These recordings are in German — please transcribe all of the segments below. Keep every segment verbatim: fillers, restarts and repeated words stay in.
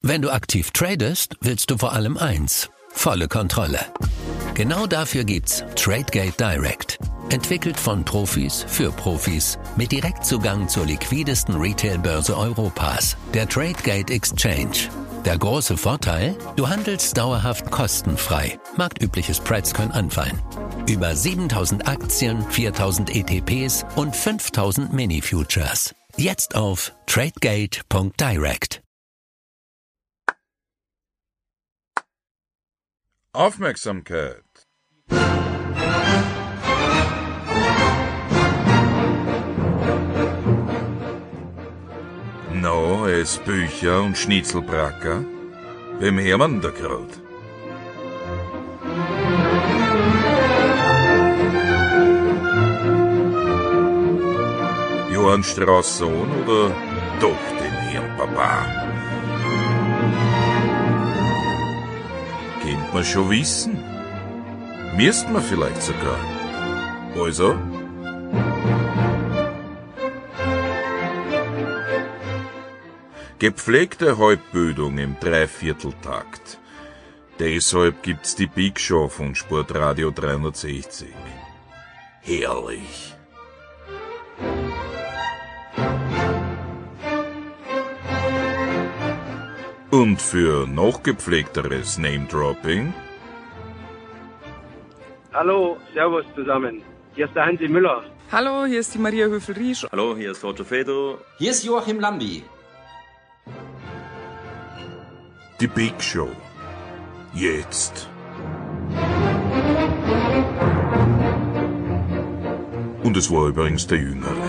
Wenn du aktiv tradest, willst du vor allem eins: volle Kontrolle. Genau dafür gibt's Tradegate Direct. Entwickelt von Profis für Profis mit Direktzugang zur liquidesten Retail-Börse Europas, der Tradegate Exchange. Der große Vorteil? Du handelst dauerhaft kostenfrei. Marktübliche Spreads können anfallen. Über siebentausend Aktien, viertausend E T Ps und fünftausend Mini-Futures. Jetzt auf tradegate Punkt direct. Aufmerksamkeit! No, es Bücher und Schnitzelbracker? Wem Hermann da grad? Johann Strauss Sohn oder doch den Herrn Papa? Kennt man schon wissen. Müsst man vielleicht sogar. Also? Gepflegte Halbbildung im Dreivierteltakt. Deshalb gibt's die Big Show von Sportradio dreihundertsechzig. Herrlich. Und für noch gepflegteres Name-Dropping? Hallo, servus zusammen. Hier ist der Hansi Müller. Hallo, hier ist die Maria Höfel-Riesch. Hallo, hier ist Roger Fedor. Hier ist Joachim Lambi. Die Big Show. Jetzt. Und es war übrigens der Jüngere.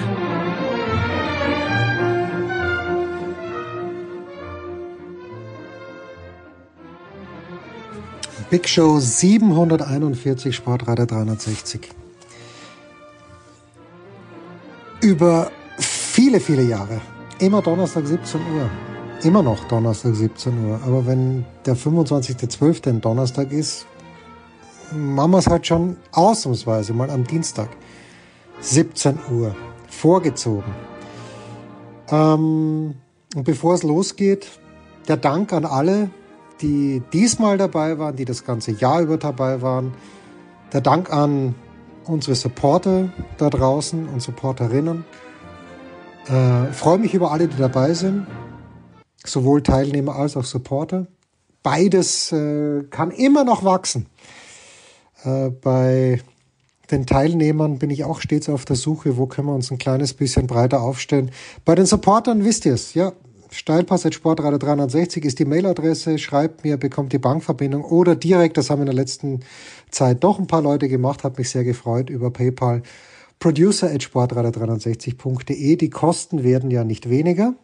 Big Show siebenhunderteinundvierzig, Sportradio dreihundertsechzig. Über viele, viele Jahre, immer Donnerstag siebzehn Uhr, immer noch Donnerstag siebzehn Uhr, aber wenn der fünfundzwanzigster zwölfte ein Donnerstag ist, machen wir es halt schon ausnahmsweise mal am Dienstag, siebzehn Uhr, vorgezogen. Ähm, und bevor es losgeht, der Dank an alle, die diesmal dabei waren, die das ganze Jahr über dabei waren. Der Dank an unsere Supporter da draußen und Supporterinnen. Äh, freue mich über alle, die dabei sind. Sowohl Teilnehmer als auch Supporter. Beides äh, kann immer noch wachsen. Äh, bei den Teilnehmern bin ich auch stets auf der Suche, wo können wir uns ein kleines bisschen breiter aufstellen. Bei den Supportern wisst ihr es, ja. Steilpass at sportradio dreihundertsechzig ist die Mailadresse, schreibt mir, bekommt die Bankverbindung oder direkt, das haben in der letzten Zeit doch ein paar Leute gemacht, hat mich sehr gefreut, über PayPal, producer at sportradio dreihundertsechzig punkt de. Die Kosten werden ja nicht weniger.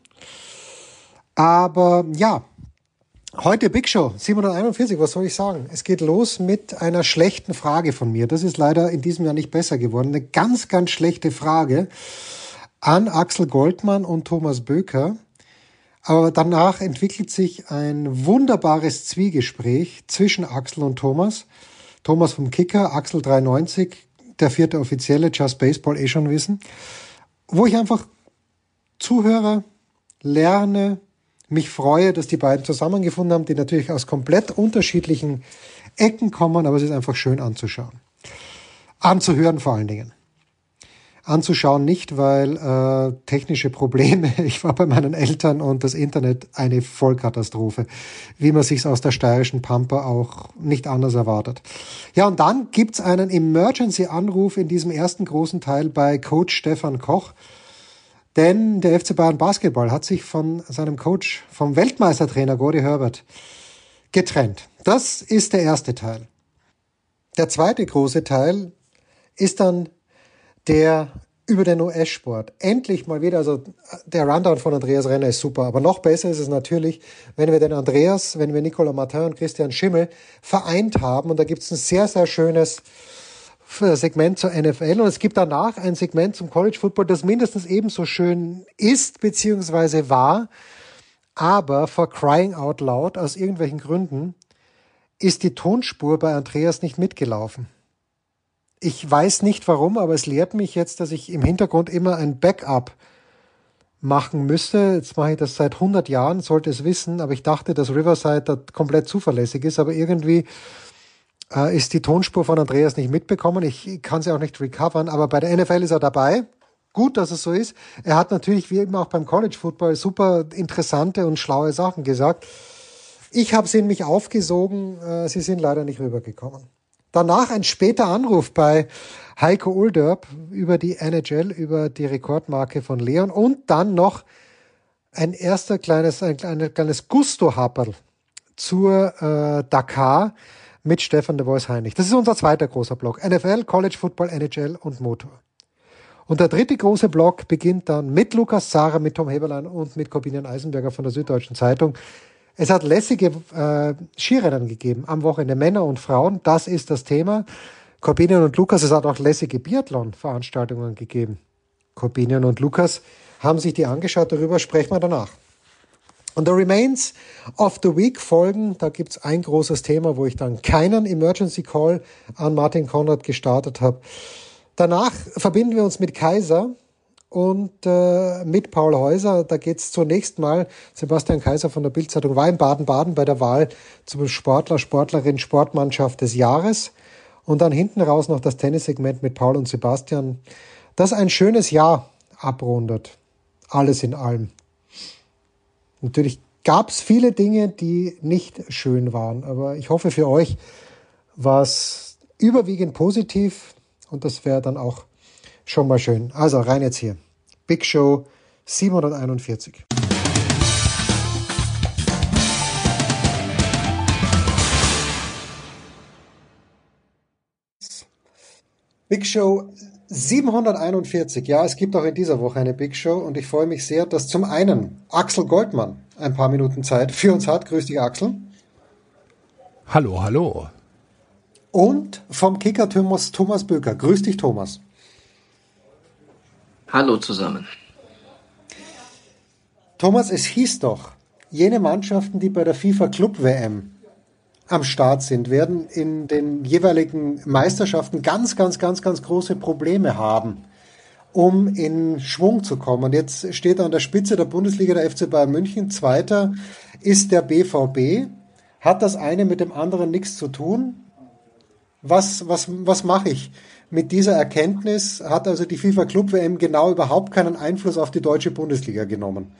Aber ja, heute Big Show siebenhunderteinundvierzig, was soll ich sagen? Es geht los mit einer schlechten Frage von mir. Das ist leider in diesem Jahr nicht besser geworden. Eine ganz, ganz schlechte Frage an Axel Goldmann und Thomas Böker. Aber danach entwickelt sich ein wunderbares Zwiegespräch zwischen Axel und Thomas. Thomas vom Kicker, Axel dreiundneunzig, der vierte Offizielle, Just Baseball eh schon wissen. Wo ich einfach zuhöre, lerne, mich freue, dass die beiden zusammengefunden haben, die natürlich aus komplett unterschiedlichen Ecken kommen, aber es ist einfach schön anzuschauen. Anzuhören vor allen Dingen. Anzuschauen nicht, weil äh, technische Probleme, ich war bei meinen Eltern und das Internet eine Vollkatastrophe, wie man sich's aus der steirischen Pampa auch nicht anders erwartet. Ja, und dann gibt's einen Emergency-Anruf in diesem ersten großen Teil bei Coach Stefan Koch, denn der F C Bayern Basketball hat sich von seinem Coach, vom Weltmeistertrainer Gordy Herbert getrennt. Das ist der erste Teil. Der zweite große Teil ist dann der über den U S-Sport. Endlich mal wieder, also der Rundown von Andreas Renner ist super, aber noch besser ist es natürlich, wenn wir den Andreas, wenn wir Nicolas Martin und Christian Schimmel vereint haben, und da gibt es ein sehr, sehr schönes Segment zur N F L und es gibt danach ein Segment zum College Football, das mindestens ebenso schön ist, beziehungsweise war, aber for crying out loud, aus irgendwelchen Gründen, ist die Tonspur bei Andreas nicht mitgelaufen. Ich weiß nicht warum, aber es lehrt mich jetzt, dass ich im Hintergrund immer ein Backup machen müsste. Jetzt mache ich das seit hundert Jahren, sollte es wissen, aber ich dachte, dass Riverside da komplett zuverlässig ist, aber irgendwie äh, ist die Tonspur von Andreas nicht mitbekommen. Ich kann sie auch nicht recovern, aber bei der N F L ist er dabei. Gut, dass es so ist. Er hat natürlich, wie eben auch beim College Football, super interessante und schlaue Sachen gesagt. Ich habe sie in mich aufgesogen, äh, sie sind leider nicht rübergekommen. Danach ein später Anruf bei Heiko Ulderb über die N H L, über die Rekordmarke von Leon und dann noch ein erster kleines, ein, ein kleines Gusto-Haperl zur äh, Dakar mit Stefan de Vois Heinrich. Das ist unser zweiter großer Block. N F L, College Football, N H L und Motor. Und der dritte große Block beginnt dann mit Lukas Zara, mit Tom Heberlein und mit Corbinian Eisenberger von der Süddeutschen Zeitung. Es hat lässige äh, Skirennen gegeben am Wochenende, Männer und Frauen. Das ist das Thema. Corbinian und Lukas, es hat auch lässige Biathlon-Veranstaltungen gegeben. Corbinian und Lukas haben sich die angeschaut, darüber sprechen wir danach. Und the Remains of the Week folgen. Da gibt's ein großes Thema, wo ich dann keinen Emergency Call an Martin Konrad gestartet habe. Danach verbinden wir uns mit Kaiser und äh, mit Paul Häuser. Da geht's zunächst mal, Sebastian Kaiser von der Bild-Zeitung war in Baden-Baden bei der Wahl zum Sportler, Sportlerin, Sportmannschaft des Jahres. Und dann hinten raus noch das Tennissegment mit Paul und Sebastian, das ein schönes Jahr abrundet. Alles in allem. Natürlich gab's viele Dinge, die nicht schön waren, aber ich hoffe für euch war es überwiegend positiv und das wäre dann auch schon mal schön. Also rein jetzt hier. Big Show siebenhunderteinundvierzig. Big Show siebenhunderteinundvierzig. Ja, es gibt auch in dieser Woche eine Big Show und ich freue mich sehr, dass zum einen Axel Goldmann ein paar Minuten Zeit für uns hat. Grüß dich, Axel. Hallo, hallo. Und vom Kicker Thomas, Thomas Böker. Grüß dich, Thomas. Hallo zusammen. Thomas, es hieß doch, jene Mannschaften, die bei der FIFA Club W M am Start sind, werden in den jeweiligen Meisterschaften ganz, ganz, ganz, ganz große Probleme haben, um in Schwung zu kommen. Und jetzt steht an der Spitze der Bundesliga der F C Bayern München. Zweiter ist der B V B. Hat das eine mit dem anderen nichts zu tun? Was, was, was mache ich mit dieser Erkenntnis? Hat also die FIFA Club W M genau überhaupt keinen Einfluss auf die deutsche Bundesliga genommen?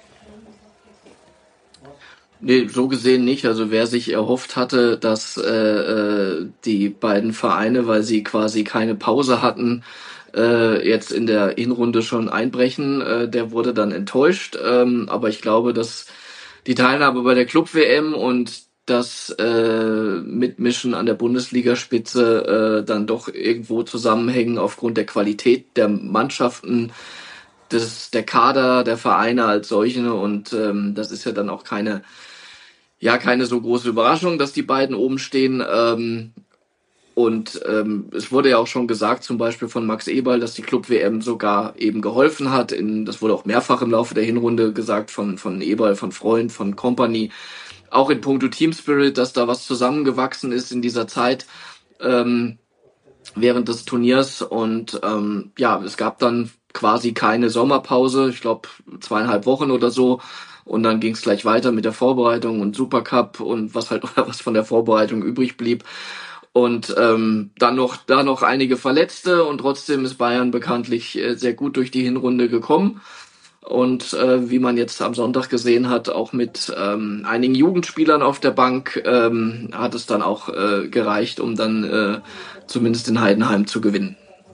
Nee, so gesehen nicht. Also wer sich erhofft hatte, dass äh, die beiden Vereine, weil sie quasi keine Pause hatten, äh, jetzt in der Hinrunde schon einbrechen, äh, der wurde dann enttäuscht. Ähm, aber ich glaube, dass die Teilnahme bei der Club W M und das äh, Mitmischen an der Bundesligaspitze äh, dann doch irgendwo zusammenhängen aufgrund der Qualität der Mannschaften, des, der Kader, der Vereine als solche. Und ähm, das ist ja dann auch keine Ja, keine so große Überraschung, dass die beiden oben stehen. Ähm, und ähm, es wurde ja auch schon gesagt, zum Beispiel von Max Eberl, dass die Club W M sogar eben geholfen hat. In, das wurde auch mehrfach im Laufe der Hinrunde gesagt von von Eberl, von Freund, von Company. Auch in puncto Team Spirit, dass da was zusammengewachsen ist in dieser Zeit ähm, während des Turniers. Und ähm, ja, es gab dann quasi keine Sommerpause. Ich glaube zweieinhalb Wochen oder so. Und dann ging es gleich weiter mit der Vorbereitung und Supercup und was halt was von der Vorbereitung übrig blieb. Und ähm, dann noch da noch einige Verletzte und trotzdem ist Bayern bekanntlich äh, sehr gut durch die Hinrunde gekommen. Und äh, wie man jetzt am Sonntag gesehen hat, auch mit ähm, einigen Jugendspielern auf der Bank, ähm, hat es dann auch äh, gereicht, um dann äh, zumindest in Heidenheim zu gewinnen.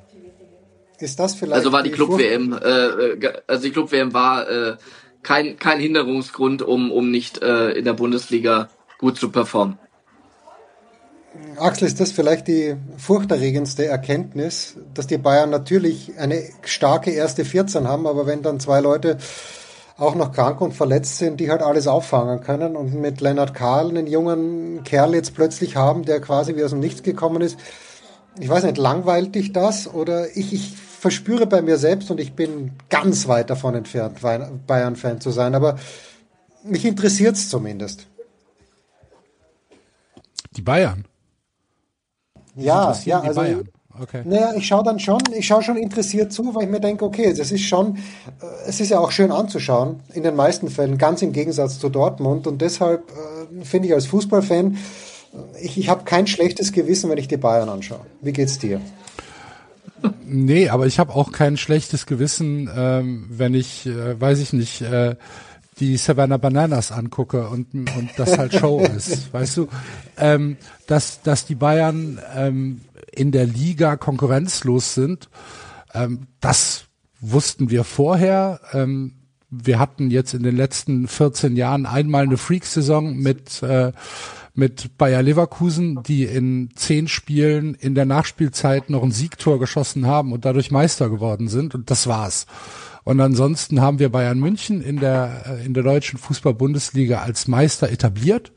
Ist das vielleicht also war die die Club Furcht- W M, äh, also die Club W M war äh, kein kein Hinderungsgrund, um um nicht äh, in der Bundesliga gut zu performen. Axel, ist das vielleicht die furchterregendste Erkenntnis, dass die Bayern natürlich eine starke erste vierzehn haben, aber wenn dann zwei Leute auch noch krank und verletzt sind, die halt alles auffangen können und mit Lennart Kahl einen jungen Kerl jetzt plötzlich haben, der quasi wie aus dem Nichts gekommen ist. Ich weiß nicht, langweilt dich das oder ich, ich verspüre bei mir selbst und ich bin ganz weit davon entfernt, Bayern-Fan zu sein, aber mich interessiert es zumindest. Die Bayern? Ja, interessieren ja, die also Bayern. Okay. Naja, ich schaue dann schon, ich schaue schon interessiert zu, weil ich mir denke, okay, das ist schon, äh, es ist ja auch schön anzuschauen, in den meisten Fällen, ganz im Gegensatz zu Dortmund. Und deshalb äh, finde ich als Fußballfan, ich, ich habe kein schlechtes Gewissen, wenn ich die Bayern anschaue. Wie geht's dir? Nee, aber ich habe auch kein schlechtes Gewissen, ähm, wenn ich, äh, weiß ich nicht, äh, die Savannah Bananas angucke und und das halt Show ist, weißt du, ähm, dass dass die Bayern ähm, in der Liga konkurrenzlos sind, ähm, das wussten wir vorher. Ähm, wir hatten jetzt in den letzten vierzehn Jahren einmal eine Freak-Saison mit äh, mit Bayer Leverkusen, die in zehn Spielen in der Nachspielzeit noch ein Siegtor geschossen haben und dadurch Meister geworden sind, und das war's. Und ansonsten haben wir Bayern München in der in der deutschen Fußball-Bundesliga als Meister etabliert.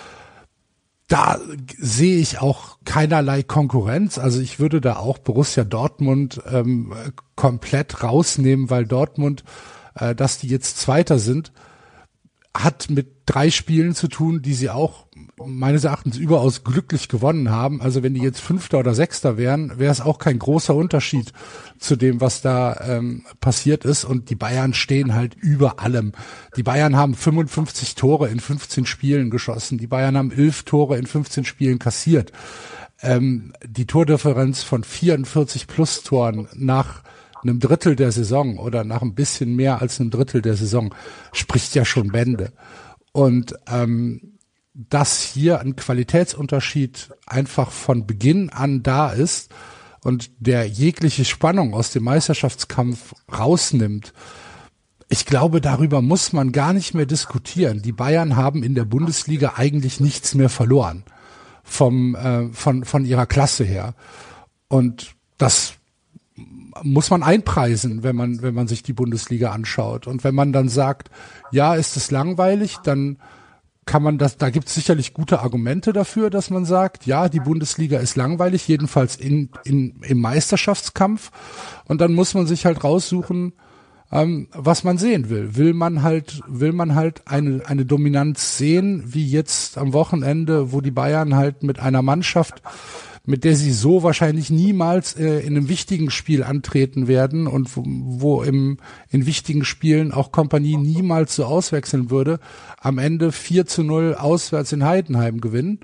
Da sehe ich auch keinerlei Konkurrenz. Also ich würde da auch Borussia Dortmund ähm, komplett rausnehmen, weil Dortmund, äh, dass die jetzt Zweiter sind, hat mit drei Spielen zu tun, die sie auch meines Erachtens überaus glücklich gewonnen haben. Also wenn die jetzt Fünfter oder Sechster wären, wäre es auch kein großer Unterschied zu dem, was da ähm, passiert ist. Und die Bayern stehen halt über allem. Die Bayern haben fünfundfünfzig Tore in fünfzehn Spielen geschossen. Die Bayern haben elf Tore in fünfzehn Spielen kassiert. Ähm, die Tordifferenz von vierundvierzig plus Toren nach einem Drittel der Saison oder nach ein bisschen mehr als einem Drittel der Saison spricht ja schon Bände. Und ähm, dass hier ein Qualitätsunterschied einfach von Beginn an da ist und der jegliche Spannung aus dem Meisterschaftskampf rausnimmt, ich glaube, darüber muss man gar nicht mehr diskutieren. Die Bayern haben in der Bundesliga eigentlich nichts mehr verloren vom äh, von von ihrer Klasse her. Und das muss man einpreisen, wenn man wenn man sich die Bundesliga anschaut. Und wenn man dann sagt, ja, ist es langweilig, dann kann man das, da gibt es sicherlich gute Argumente dafür, dass man sagt, ja, die Bundesliga ist langweilig, jedenfalls in, in im Meisterschaftskampf. Und dann muss man sich halt raussuchen, ähm, was man sehen will. Will man halt, will man halt eine eine Dominanz sehen, wie jetzt am Wochenende, wo die Bayern halt mit einer Mannschaft, mit der sie so wahrscheinlich niemals äh, in einem wichtigen Spiel antreten werden und wo, wo im in wichtigen Spielen auch Kompanie niemals so auswechseln würde, am Ende vier zu null auswärts in Heidenheim gewinnen.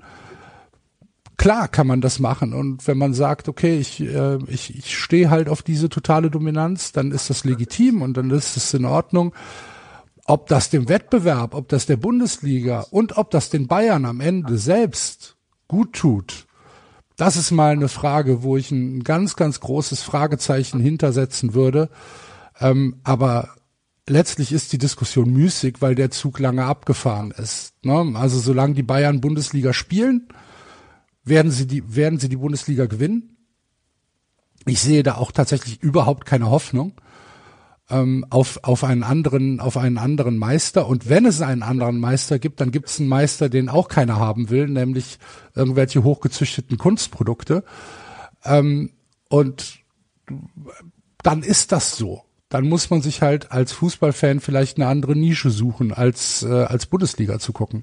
Klar kann man das machen, und wenn man sagt, okay, ich äh, ich, ich stehe halt auf diese totale Dominanz, dann ist das legitim und dann ist es in Ordnung. Ob das dem Wettbewerb, ob das der Bundesliga und ob das den Bayern am Ende selbst gut tut, das ist mal eine Frage, wo ich ein ganz, ganz großes Fragezeichen hintersetzen würde. Ähm, aber letztlich ist die Diskussion müßig, weil der Zug lange abgefahren ist. Ne? Also solange die Bayern Bundesliga spielen, werden sie die, werden sie die Bundesliga gewinnen. Ich sehe da auch tatsächlich überhaupt keine Hoffnung ähm, auf auf einen anderen auf einen anderen Meister. Und wenn es einen anderen Meister gibt, dann gibt es einen Meister, den auch keiner haben will, nämlich irgendwelche hochgezüchteten Kunstprodukte. Ähm, und dann ist das so. Dann muss man sich halt als Fußballfan vielleicht eine andere Nische suchen, als äh, als Bundesliga zu gucken.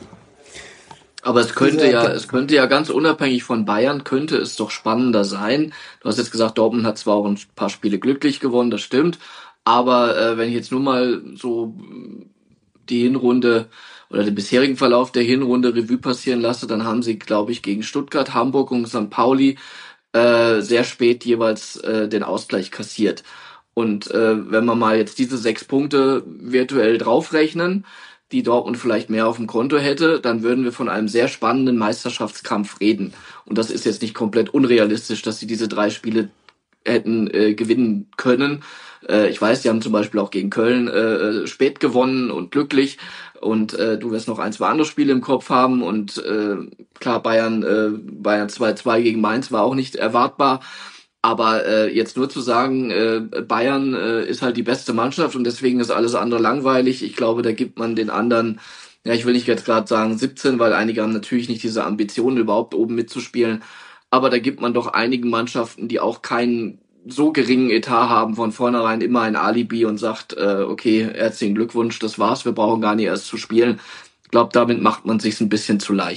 Aber es könnte ja, es könnte ja ganz unabhängig von Bayern, könnte es doch spannender sein. Du hast jetzt gesagt, Dortmund hat zwar auch ein paar Spiele glücklich gewonnen, das stimmt. Aber äh, wenn ich jetzt nur mal so die Hinrunde oder den bisherigen Verlauf der Hinrunde Revue passieren lasse, dann haben sie, glaube ich, gegen Stuttgart, Hamburg und Sankt Pauli äh, sehr spät jeweils äh, den Ausgleich kassiert. Und äh, wenn wir mal jetzt diese sechs Punkte virtuell draufrechnen, die Dortmund vielleicht mehr auf dem Konto hätte, dann würden wir von einem sehr spannenden Meisterschaftskampf reden. Und das ist jetzt nicht komplett unrealistisch, dass sie diese drei Spiele hätten äh, gewinnen können. Äh, ich weiß, die haben zum Beispiel auch gegen Köln äh, spät gewonnen und glücklich. Und äh, du wirst noch ein, zwei andere Spiele im Kopf haben. Und äh, klar, Bayern äh, Bayern zwei zwei gegen Mainz war auch nicht erwartbar. Aber äh, jetzt nur zu sagen, äh, Bayern äh, ist halt die beste Mannschaft und deswegen ist alles andere langweilig. Ich glaube, da gibt man den anderen, ja, ich will nicht jetzt gerade sagen siebzehn, weil einige haben natürlich nicht diese Ambitionen, überhaupt oben mitzuspielen. Aber da gibt man doch einigen Mannschaften, die auch keinen so geringen Etat haben, von vornherein immer ein Alibi und sagt, äh, okay, herzlichen Glückwunsch, das war's, wir brauchen gar nicht erst zu spielen. Ich glaube, damit macht man sich's ein bisschen zu leicht.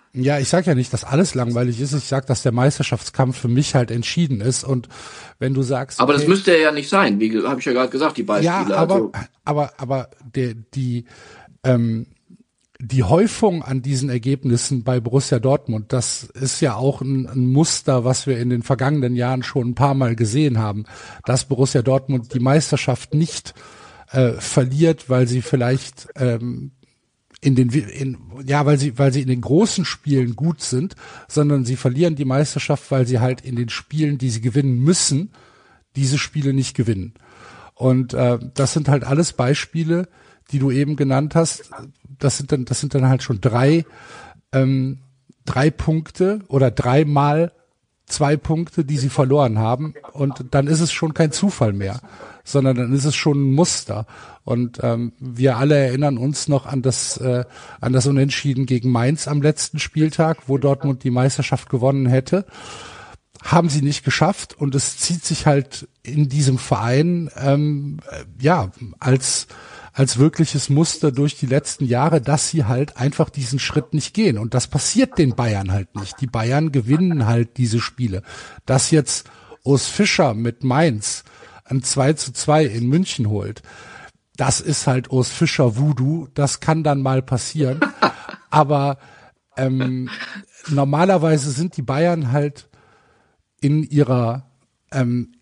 Ja, ich sag ja nicht, dass alles langweilig ist. Ich sag, dass der Meisterschaftskampf für mich halt entschieden ist. Und wenn du sagst, aber okay, das müsste ja nicht sein, wie habe ich ja gerade gesagt, die Beispiele. Ja, aber also. aber aber der die ähm, die Häufung an diesen Ergebnissen bei Borussia Dortmund, das ist ja auch ein, ein Muster, was wir in den vergangenen Jahren schon ein paar Mal gesehen haben, dass Borussia Dortmund die Meisterschaft nicht äh, verliert, weil sie vielleicht ähm, in den in, ja, weil sie weil sie in den großen Spielen gut sind, sondern sie verlieren die Meisterschaft, weil sie halt in den Spielen, die sie gewinnen müssen, diese Spiele nicht gewinnen. Und äh, das sind halt alles Beispiele, die du eben genannt hast. Das sind dann das sind dann halt schon drei ähm, drei Punkte oder dreimal zwei Punkte, die sie verloren haben. Und dann ist es schon kein Zufall mehr, sondern dann ist es schon ein Muster. Und ähm, wir alle erinnern uns noch an das äh, an das Unentschieden gegen Mainz am letzten Spieltag, wo Dortmund die Meisterschaft gewonnen hätte. Haben sie nicht geschafft, und es zieht sich halt in diesem Verein ähm, ja als als wirkliches Muster durch die letzten Jahre, dass sie halt einfach diesen Schritt nicht gehen. Und das passiert den Bayern halt nicht. Die Bayern gewinnen halt diese Spiele. Dass jetzt Urs Fischer mit Mainz ein zwei zu zwei in München holt, das ist halt Urs Fischer Voodoo. Das kann dann mal passieren. Aber ähm, normalerweise sind die Bayern halt in ihrer ähm,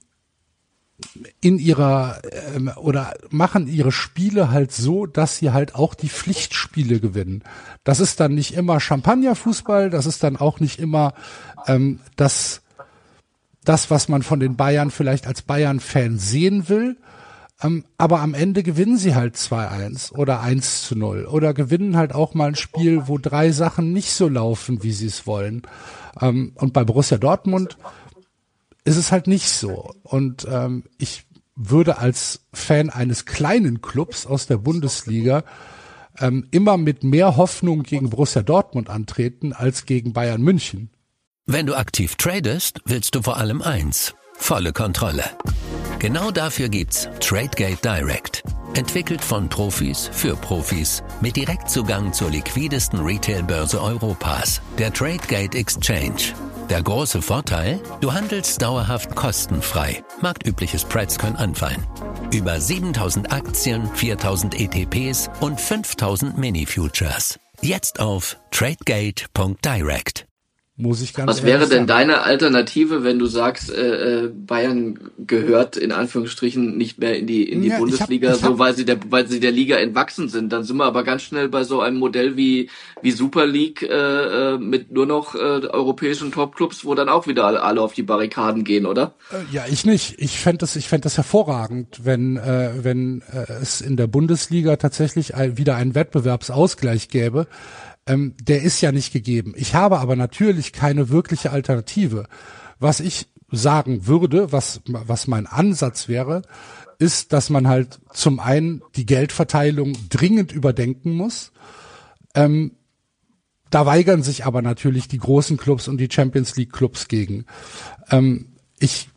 in ihrer ähm, oder machen ihre Spiele halt so, dass sie halt auch die Pflichtspiele gewinnen. Das ist dann nicht immer Champagnerfußball, das ist dann auch nicht immer ähm, das, das, was man von den Bayern vielleicht als Bayern-Fan sehen will, ähm, aber am Ende gewinnen sie halt zwei eins oder eins zu null oder gewinnen halt auch mal ein Spiel, wo drei Sachen nicht so laufen, wie sie es wollen. Ähm, und bei Borussia Dortmund ist es halt nicht so. Und ähm, ich würde als Fan eines kleinen Clubs aus der Bundesliga ähm, immer mit mehr Hoffnung gegen Borussia Dortmund antreten als gegen Bayern München. Wenn du aktiv tradest, willst du vor allem eins: volle Kontrolle. Genau dafür gibt's TradeGate Direct. Entwickelt von Profis für Profis mit Direktzugang zur liquidesten Retail-Börse Europas, der TradeGate Exchange. Der große Vorteil? Du handelst dauerhaft kostenfrei. Marktübliche Spreads können anfallen. Über siebentausend Aktien, viertausend E T Ps und fünftausend Mini-Futures. Jetzt auf tradegate punkt direct. Muss ich ganz Was wäre ehrlich denn sagen. deine Alternative, wenn du sagst, äh, äh, Bayern gehört in Anführungsstrichen nicht mehr in die in die Ja, ich hab- Bundesliga, ich hab- so weil sie der weil sie der Liga entwachsen sind? Dann sind wir aber ganz schnell bei so einem Modell wie wie Super League äh, äh, mit nur noch äh, europäischen Topclubs, wo dann auch wieder alle, alle auf die Barrikaden gehen, oder? Äh, Ja, ich nicht. Ich fände das, ich fänd das hervorragend, wenn, äh, wenn äh, es in der Bundesliga tatsächlich ein, wieder einen Wettbewerbsausgleich gäbe. Ähm, der ist ja nicht gegeben. Ich habe aber natürlich keine wirkliche Alternative. Was ich sagen würde, was, was mein Ansatz wäre, ist, dass man halt zum einen die Geldverteilung dringend überdenken muss. Ähm, da weigern sich aber natürlich die großen Clubs und die Champions League Clubs gegen. Ähm, ich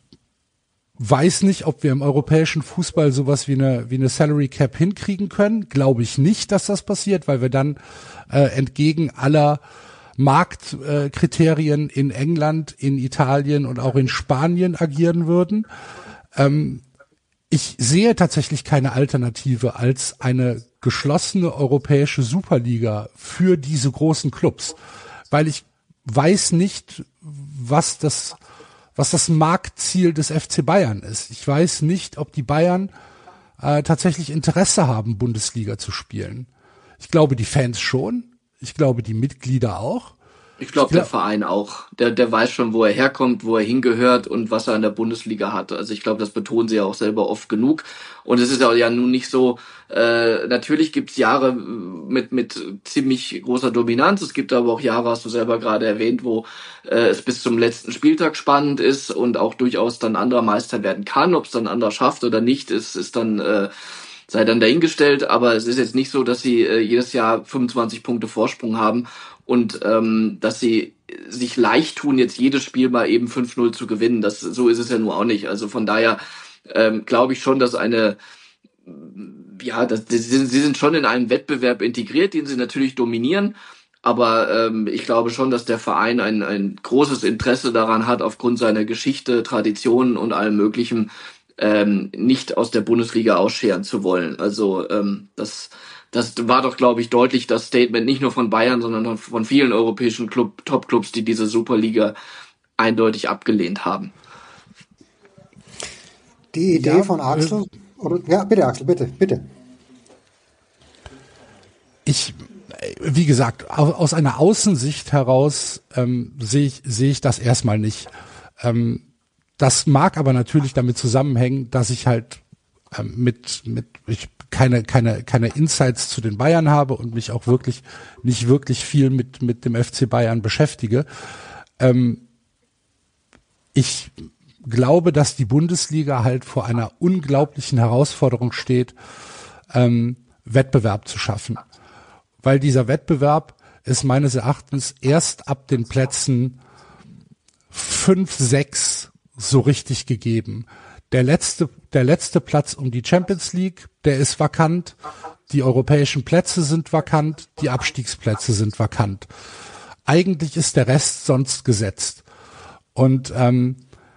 weiß nicht, ob wir im europäischen Fußball sowas wie eine wie eine Salary Cap hinkriegen können. Glaube ich nicht, dass das passiert, weil wir dann äh, entgegen aller Marktkriterien äh, in England, in Italien und auch in Spanien agieren würden. Ähm, ich sehe tatsächlich keine Alternative als eine geschlossene europäische Superliga für diese großen Clubs, weil ich weiß nicht, was das was das Marktziel des F C Bayern ist. Ich weiß nicht, ob die Bayern äh, tatsächlich Interesse haben, Bundesliga zu spielen. Ich glaube, die Fans schon. Ich glaube, die Mitglieder auch. Ich glaube, Ich glaub- der Verein auch. Der, der weiß schon, wo er herkommt, wo er hingehört und was er in der Bundesliga hat. Also ich glaube, das betonen sie ja auch selber oft genug. Und es ist ja nun nicht so, äh, natürlich gibt's Jahre mit mit ziemlich großer Dominanz. Es gibt aber auch Jahre, hast du selber gerade erwähnt, wo äh, es bis zum letzten Spieltag spannend ist und auch durchaus dann anderer Meister werden kann. Ob es dann anderer schafft oder nicht, ist, ist dann... Äh, sei dann dahingestellt, aber es ist jetzt nicht so, dass sie äh, jedes Jahr fünfundzwanzig Punkte Vorsprung haben und ähm, dass sie sich leicht tun, jetzt jedes Spiel mal eben fünf null zu gewinnen. Das, so ist es ja nur auch nicht. Also von daher ähm, glaube ich schon, dass eine, ja, das, sie, sind, sie sind schon in einem Wettbewerb integriert, den sie natürlich dominieren, Aber ähm, ich glaube schon, dass der Verein ein, ein großes Interesse daran hat, aufgrund seiner Geschichte, Traditionen und allem Möglichen ähm, nicht aus der Bundesliga ausscheren zu wollen. Also ähm, das, das war doch, glaube ich, deutlich das Statement nicht nur von Bayern, sondern von vielen europäischen Club, Top-Clubs, die diese Superliga eindeutig abgelehnt haben. Die Idee ja, von Axel? Oder, ja, bitte Axel, bitte, bitte. Ich, wie gesagt, aus einer Außensicht heraus ähm, sehe ich, sehe ich das erstmal nicht. Ähm, das mag aber natürlich damit zusammenhängen, dass ich halt ähm, mit mit ich keine keine keine Insights zu den Bayern habe und mich auch wirklich nicht wirklich viel mit mit dem F C Bayern beschäftige. Ähm, ich glaube, dass die Bundesliga halt vor einer unglaublichen Herausforderung steht, ähm, Wettbewerb zu schaffen. Weil dieser Wettbewerb ist meines Erachtens erst ab den Plätzen fünf, sechs so richtig gegeben. Der letzte, der letzte Platz um die Champions League, der ist vakant. Die europäischen Plätze sind vakant. Die Abstiegsplätze sind vakant. Eigentlich ist der Rest sonst gesetzt. Und ähm,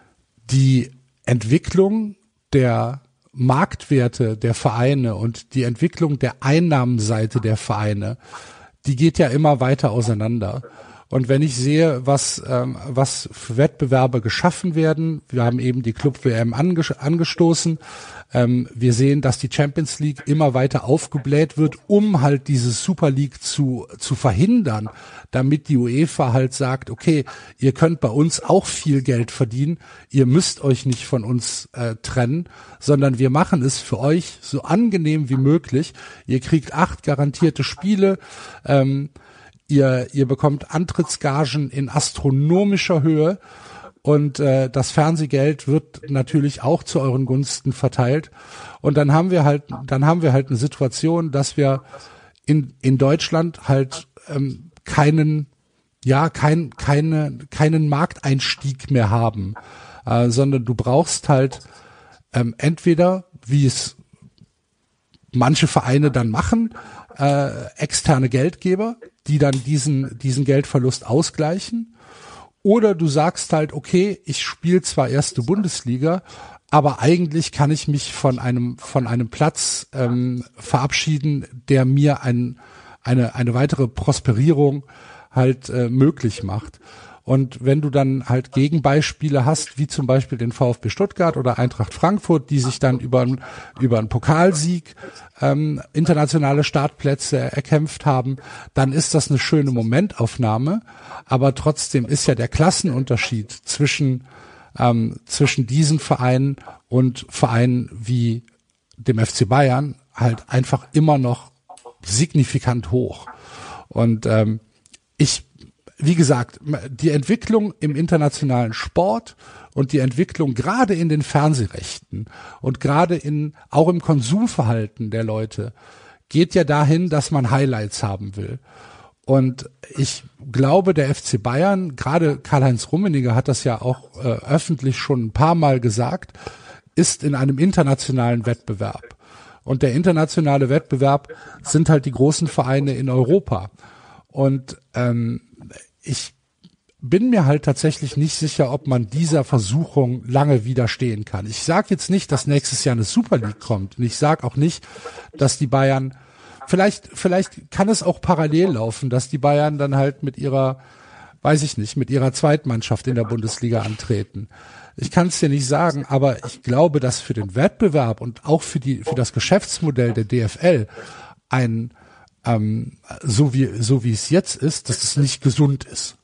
die Entwicklung der Marktwerte der Vereine und die Entwicklung der Einnahmenseite der Vereine, die geht ja immer weiter auseinander. Und wenn ich sehe, was ähm, was für Wettbewerbe geschaffen werden, wir haben eben die Club-W M ange- angestoßen, ähm, wir sehen, dass die Champions League immer weiter aufgebläht wird, um halt diese Super League zu zu verhindern, damit die UEFA halt sagt, okay, ihr könnt bei uns auch viel Geld verdienen, ihr müsst euch nicht von uns äh, trennen, sondern wir machen es für euch so angenehm wie möglich. Ihr kriegt acht garantierte Spiele, ähm, Ihr, ihr bekommt Antrittsgagen in astronomischer Höhe und äh, das Fernsehgeld wird natürlich auch zu euren Gunsten verteilt. Und dann haben wir halt, dann haben wir halt eine Situation, dass wir in in Deutschland halt ähm, keinen, ja, kein, keine, keinen Markteinstieg mehr haben, äh, sondern du brauchst halt ähm, entweder, wie es manche Vereine dann machen, äh, externe Geldgeber, die dann diesen diesen Geldverlust ausgleichen, oder du sagst halt, okay, ich spiele zwar erste Bundesliga, aber eigentlich kann ich mich von einem von einem Platz ähm, verabschieden, der mir ein, eine eine weitere Prosperierung halt äh, möglich macht. Und wenn du dann halt Gegenbeispiele hast, wie zum Beispiel den VfB Stuttgart oder Eintracht Frankfurt, die sich dann über, über einen Pokalsieg ähm, internationale Startplätze erkämpft haben, dann ist das eine schöne Momentaufnahme. Aber trotzdem ist ja der Klassenunterschied zwischen, ähm, zwischen diesen Vereinen und Vereinen wie dem F C Bayern halt einfach immer noch signifikant hoch. Und ähm, ich Wie gesagt, die Entwicklung im internationalen Sport und die Entwicklung gerade in den Fernsehrechten und gerade in auch im Konsumverhalten der Leute geht ja dahin, dass man Highlights haben will. Und ich glaube, der F C Bayern, gerade Karl-Heinz Rummenigge hat das ja auch äh, öffentlich schon ein paar Mal gesagt, ist in einem internationalen Wettbewerb. Und der internationale Wettbewerb sind halt die großen Vereine in Europa. Und ähm, ich bin mir halt tatsächlich nicht sicher, ob man dieser Versuchung lange widerstehen kann. Ich sage jetzt nicht, dass nächstes Jahr eine Super League kommt. Und ich sage auch nicht, dass die Bayern, vielleicht, vielleicht kann es auch parallel laufen, dass die Bayern dann halt mit ihrer, weiß ich nicht, mit ihrer Zweitmannschaft in der Bundesliga antreten. Ich kann es dir nicht sagen, aber ich glaube, dass für den Wettbewerb und auch für die, für das Geschäftsmodell der D F L ein Ähm, so wie so wie es jetzt ist, dass es nicht gesund ist.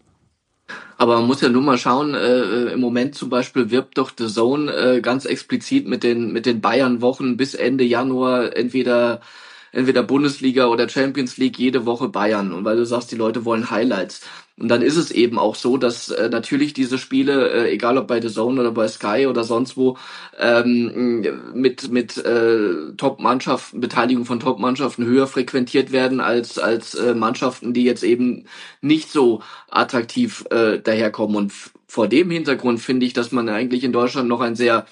Aber man muss ja nur mal schauen, äh, im Moment zum Beispiel wirbt doch The Zone äh, ganz explizit mit den mit den Bayern-Wochen bis Ende Januar entweder entweder Bundesliga oder Champions League, jede Woche Bayern. Und weil du sagst, die Leute wollen Highlights. Und dann ist es eben auch so, dass äh, natürlich diese Spiele, äh, egal ob bei The Zone oder bei Sky oder sonst wo, ähm, mit mit äh, Top-Mannschaften, Beteiligung von Top-Mannschaften höher frequentiert werden als als äh, Mannschaften, die jetzt eben nicht so attraktiv äh, daherkommen. Und f- vor dem Hintergrund finde ich, dass man eigentlich in Deutschland noch ein sehr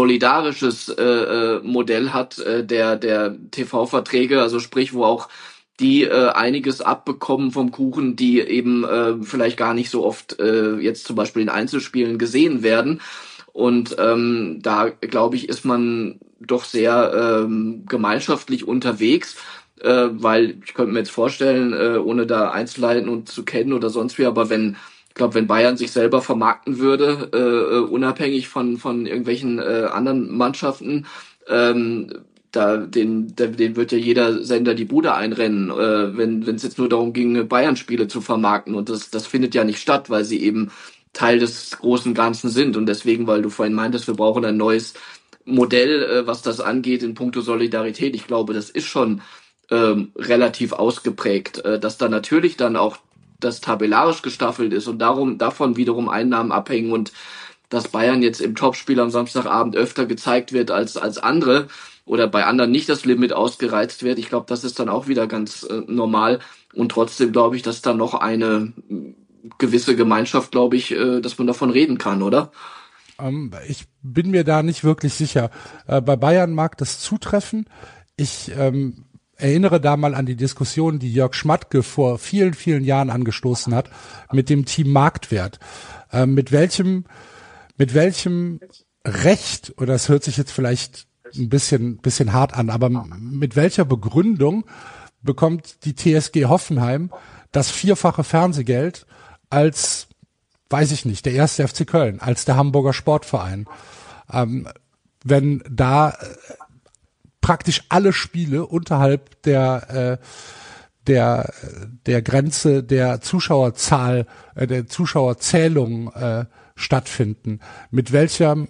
solidarisches äh, äh, Modell hat, äh, der der T V-Verträge, also sprich, wo auch die äh, einiges abbekommen vom Kuchen, die eben äh, vielleicht gar nicht so oft äh, jetzt zum Beispiel in Einzelspielen gesehen werden. Und ähm, da, glaube ich, ist man doch sehr ähm, gemeinschaftlich unterwegs, äh, weil ich könnte mir jetzt vorstellen, äh, ohne da Einzelheiten und zu kennen oder sonst wie, aber wenn, ich glaube, wenn Bayern sich selber vermarkten würde, äh, unabhängig von von irgendwelchen äh, anderen Mannschaften, ähm, da den, den wird ja jeder Sender die Bude einrennen, äh, wenn wenn es jetzt nur darum ging, Bayern-Spiele zu vermarkten. Und das das findet ja nicht statt, weil sie eben Teil des großen Ganzen sind. Und deswegen, weil du vorhin meintest, wir brauchen ein neues Modell, äh, was das angeht in puncto Solidarität. Ich glaube, das ist schon ähm, relativ ausgeprägt, äh, dass da natürlich dann auch das tabellarisch gestaffelt ist und darum davon wiederum Einnahmen abhängen und dass Bayern jetzt im Topspiel am Samstagabend öfter gezeigt wird als als andere oder bei anderen nicht das Limit ausgereizt wird. Ich glaube, das ist dann auch wieder ganz äh, normal. Und trotzdem glaube ich, dass da noch eine gewisse Gemeinschaft, glaube ich, äh, dass man davon reden kann, oder? Ähm, ich bin mir da nicht wirklich sicher. Äh, bei Bayern mag das zutreffen. Ich ähm, erinnere da mal an die Diskussion, die Jörg Schmatke vor vielen, vielen Jahren angestoßen hat mit dem Team Marktwert. Äh, mit welchem, mit welchem Recht, oder das hört sich jetzt vielleicht ein bisschen, bisschen hart an, aber mit welcher Begründung bekommt die T S G Hoffenheim das vierfache Fernsehgeld als, weiß ich nicht, der erste F C Köln, als der Hamburger Sportverein? Ähm, wenn da äh, praktisch alle Spiele unterhalb der, äh, der, der Grenze der Zuschauerzahl, äh, der Zuschauerzählung äh, stattfinden, mit welcher,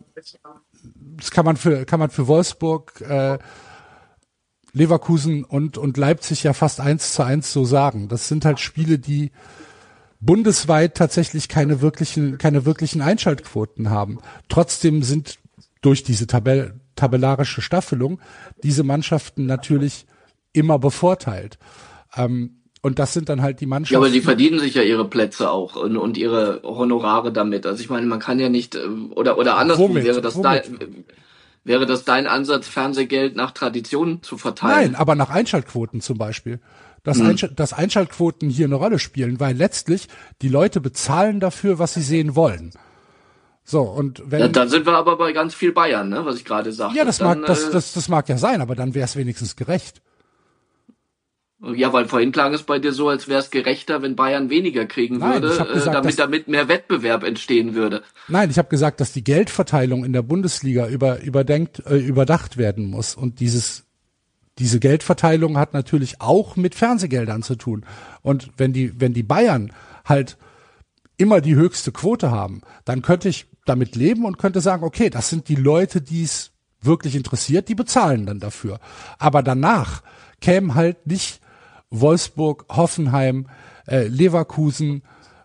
das kann man für, kann man für Wolfsburg, äh, Leverkusen und, und Leipzig ja fast eins zu eins so sagen. Das sind halt Spiele, die bundesweit tatsächlich keine wirklichen, keine wirklichen Einschaltquoten haben. Trotzdem sind durch diese Tabell, tabellarische Staffelung diese Mannschaften natürlich immer bevorteilt. Ähm, und das sind dann halt die Mannschaften. Ja, aber die verdienen sich ja ihre Plätze auch und, und ihre Honorare damit. Also ich meine, man kann ja nicht, oder, oder andersrum Womit? wäre das Womit? dein, wäre das dein Ansatz, Fernsehgeld nach Tradition zu verteilen? Nein, aber nach Einschaltquoten zum Beispiel. Dass, hm. Einschalt, dass Einschaltquoten hier eine Rolle spielen, weil letztlich die Leute bezahlen dafür, was sie sehen wollen. So, und wenn. Ja, dann sind wir aber bei ganz viel Bayern, ne, was ich gerade sagte. Ja, das dann, mag, das, äh, das, das mag ja sein, aber dann wäre es wenigstens gerecht. Ja, weil vorhin klang es bei dir so, als wäre es gerechter, wenn Bayern weniger kriegen Nein, würde, ich hab gesagt, äh, damit dass- damit mehr Wettbewerb entstehen würde. Nein, ich habe gesagt, dass die Geldverteilung in der Bundesliga über, überdenkt, äh, überdacht werden muss. Und dieses, diese Geldverteilung hat natürlich auch mit Fernsehgeldern zu tun. Und wenn die, wenn die Bayern halt immer die höchste Quote haben, dann könnte ich damit leben und könnte sagen, okay, das sind die Leute, die es wirklich interessiert, die bezahlen dann dafür. Aber danach kämen halt nicht Wolfsburg, Hoffenheim, äh, Leverkusen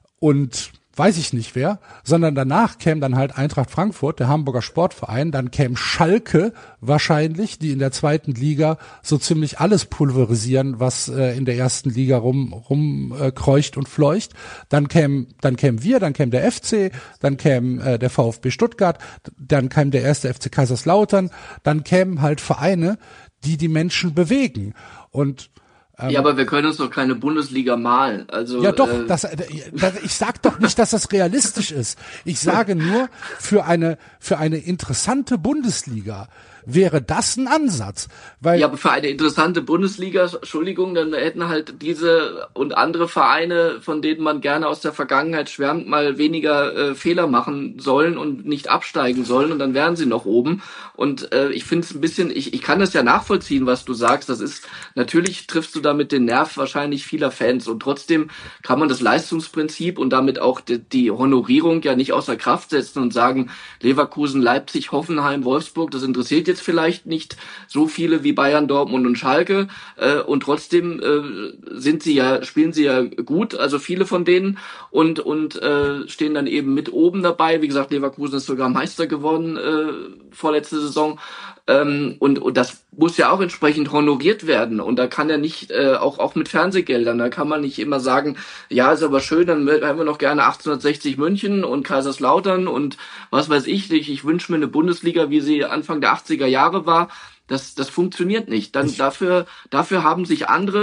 und weiß ich nicht wer, sondern danach käme dann halt Eintracht Frankfurt, der Hamburger Sportverein, dann käme Schalke wahrscheinlich, die in der zweiten Liga so ziemlich alles pulverisieren, was äh, in der ersten Liga rum rum äh, kreucht und fleucht. Dann käme dann kämen wir, dann käme der F C, dann käme äh, der VfB Stuttgart, dann käme der erste F C Kaiserslautern, dann kämen halt Vereine, die die Menschen bewegen. Und Ja, aber wir können uns doch keine Bundesliga malen. Also Ja doch, äh, das, das, ich sag doch nicht, dass das realistisch ist. Ich sage nur, für eine für eine interessante Bundesliga wäre das ein Ansatz. Weil ja, aber für eine interessante Bundesliga, Entschuldigung, dann hätten halt diese und andere Vereine, von denen man gerne aus der Vergangenheit schwärmt, mal weniger äh, Fehler machen sollen und nicht absteigen sollen und dann wären sie noch oben. Und äh, ich finde es ein bisschen, ich, ich kann das ja nachvollziehen, was du sagst. Das ist, natürlich triffst du damit den Nerv wahrscheinlich vieler Fans und trotzdem kann man das Leistungsprinzip und damit auch die, die Honorierung ja nicht außer Kraft setzen und sagen, Leverkusen, Leipzig, Hoffenheim, Wolfsburg, das interessiert jetzt vielleicht nicht so viele wie Bayern, Dortmund und Schalke äh, und trotzdem äh, sind sie ja, spielen sie ja gut, also viele von denen und und äh, stehen dann eben mit oben dabei. Wie gesagt, Leverkusen ist sogar Meister geworden äh, vorletzte Saison. Ähm, und, und das muss ja auch entsprechend honoriert werden. Und da kann ja nicht, äh, auch auch mit Fernsehgeldern, da kann man nicht immer sagen, ja, ist aber schön, dann haben wir noch gerne achtzehnhundertsechzig München und Kaiserslautern und was weiß ich. Ich, ich wünsche mir eine Bundesliga, wie sie Anfang der achtziger Jahre war. Das, das funktioniert nicht. Dann dafür, dafür haben sich andere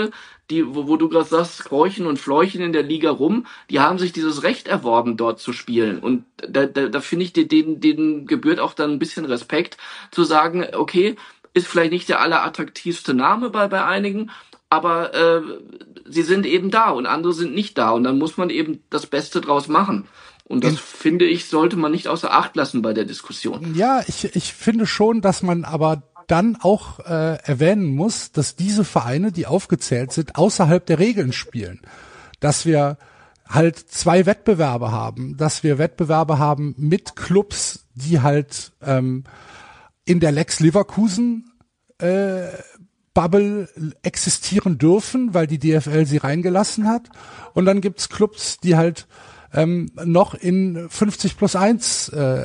die, wo, wo du gerade sagst, kräuchen und fleuchen in der Liga rum, die haben sich dieses Recht erworben, dort zu spielen. Und da, da, da finde ich, denen, denen gebührt auch dann ein bisschen Respekt, zu sagen, okay, ist vielleicht nicht der allerattraktivste Name bei, bei einigen, aber äh, sie sind eben da und andere sind nicht da. Und dann muss man eben das Beste draus machen. Und das, in, finde ich, sollte man nicht außer Acht lassen bei der Diskussion. Ja, ich, ich finde schon, dass man aber dann auch äh, erwähnen muss, dass diese Vereine, die aufgezählt sind, außerhalb der Regeln spielen. Dass wir halt zwei Wettbewerbe haben, dass wir Wettbewerbe haben mit Clubs, die halt ähm, in der Lex Leverkusen äh, Bubble existieren dürfen, weil die D F L sie reingelassen hat. Und dann gibt's Clubs, die halt ähm, noch in fünfzig plus eins äh,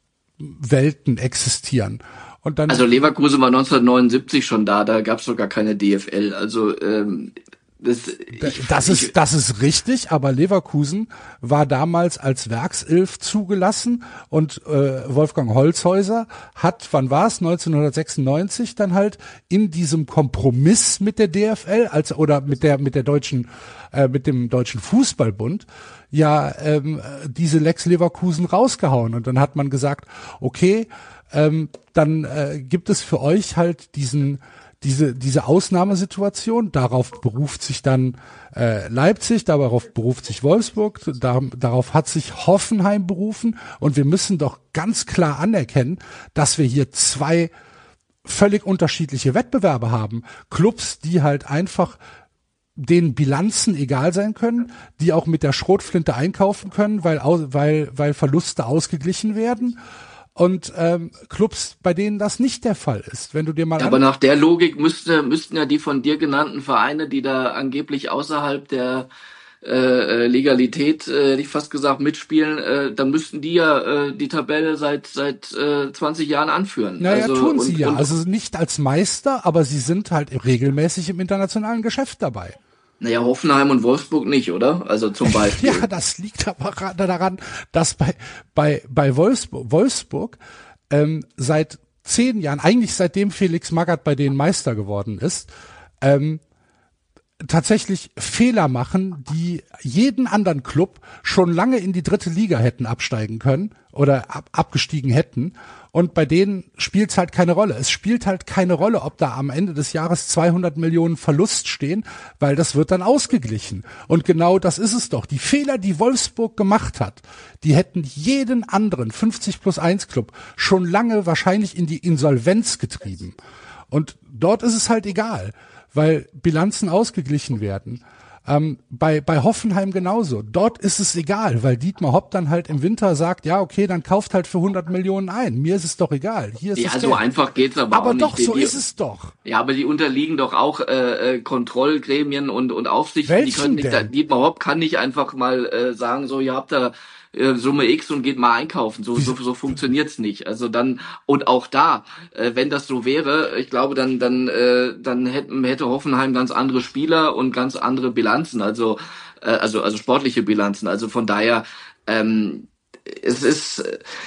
Welten existieren. Und dann also Leverkusen war neunzehnhundertneunundsiebzig schon da, da gab's sogar keine D F L. Also ähm, das, ich, das ist ich, das ist richtig, aber Leverkusen war damals als Werkself zugelassen und äh, Wolfgang Holzhäuser hat, wann war's, neunzehnhundertsechsundneunzig dann halt in diesem Kompromiss mit der D F L als oder mit der mit der deutschen äh, mit dem deutschen Fußballbund ja ähm, diese Lex Leverkusen rausgehauen und dann hat man gesagt, okay, ähm, dann äh, gibt es für euch halt diesen diese diese Ausnahmesituation, darauf beruft sich dann äh, Leipzig, darauf beruft sich Wolfsburg, da, darauf hat sich Hoffenheim berufen und wir müssen doch ganz klar anerkennen, dass wir hier zwei völlig unterschiedliche Wettbewerbe haben. Clubs, die halt einfach denen Bilanzen egal sein können, die auch mit der Schrotflinte einkaufen können, weil weil weil Verluste ausgeglichen werden. Und ähm, Clubs, bei denen das nicht der Fall ist. Wenn du dir mal aber nach der Logik müsste, müssten ja die von dir genannten Vereine, die da angeblich außerhalb der äh, Legalität, äh, hätte ich fast gesagt, mitspielen, äh, dann müssten die ja äh, die Tabelle seit seit äh, zwanzig Jahren anführen. Naja, also, tun sie und, ja. Und, also nicht als Meister, aber sie sind halt regelmäßig im internationalen Geschäft dabei. Naja, Hoffenheim und Wolfsburg nicht, oder? Also zum Beispiel. Ja, das liegt aber daran, dass bei bei bei Wolfsburg, Wolfsburg ähm, seit zehn Jahren, eigentlich seitdem Felix Magath bei denen Meister geworden ist, ähm, tatsächlich Fehler machen, die jeden anderen Club schon lange in die dritte Liga hätten absteigen können oder ab, abgestiegen hätten. Und bei denen spielt es halt keine Rolle. Es spielt halt keine Rolle, ob da am Ende des Jahres zweihundert Millionen Verlust stehen, weil das wird dann ausgeglichen. Und genau das ist es doch. Die Fehler, die Wolfsburg gemacht hat, die hätten jeden anderen fünfzig plus eins Club schon lange wahrscheinlich in die Insolvenz getrieben. Und dort ist es halt egal, weil Bilanzen ausgeglichen werden. Ähm, bei bei Hoffenheim genauso. Dort ist es egal, weil Dietmar Hopp dann halt im Winter sagt, ja okay, dann kauft halt für hundert Millionen ein. Mir ist es doch egal. Hier ist ja, es so Geld. einfach geht's aber, aber auch nicht. Aber doch, so die, ist es doch. Ja, aber die unterliegen doch auch äh, Kontrollgremien und und Aufsichten. Welchen die können nicht, denn? Dietmar Hopp kann nicht einfach mal äh, sagen, so, ihr habt da Summe X und geht mal einkaufen. So, so, so funktioniert's nicht. Also dann, und auch da, äh, wenn das so wäre, ich glaube, dann, dann, äh, dann hätten, hätte Hoffenheim ganz andere Spieler und ganz andere Bilanzen, also, äh, also, also sportliche Bilanzen. Also von daher, ähm, es ist,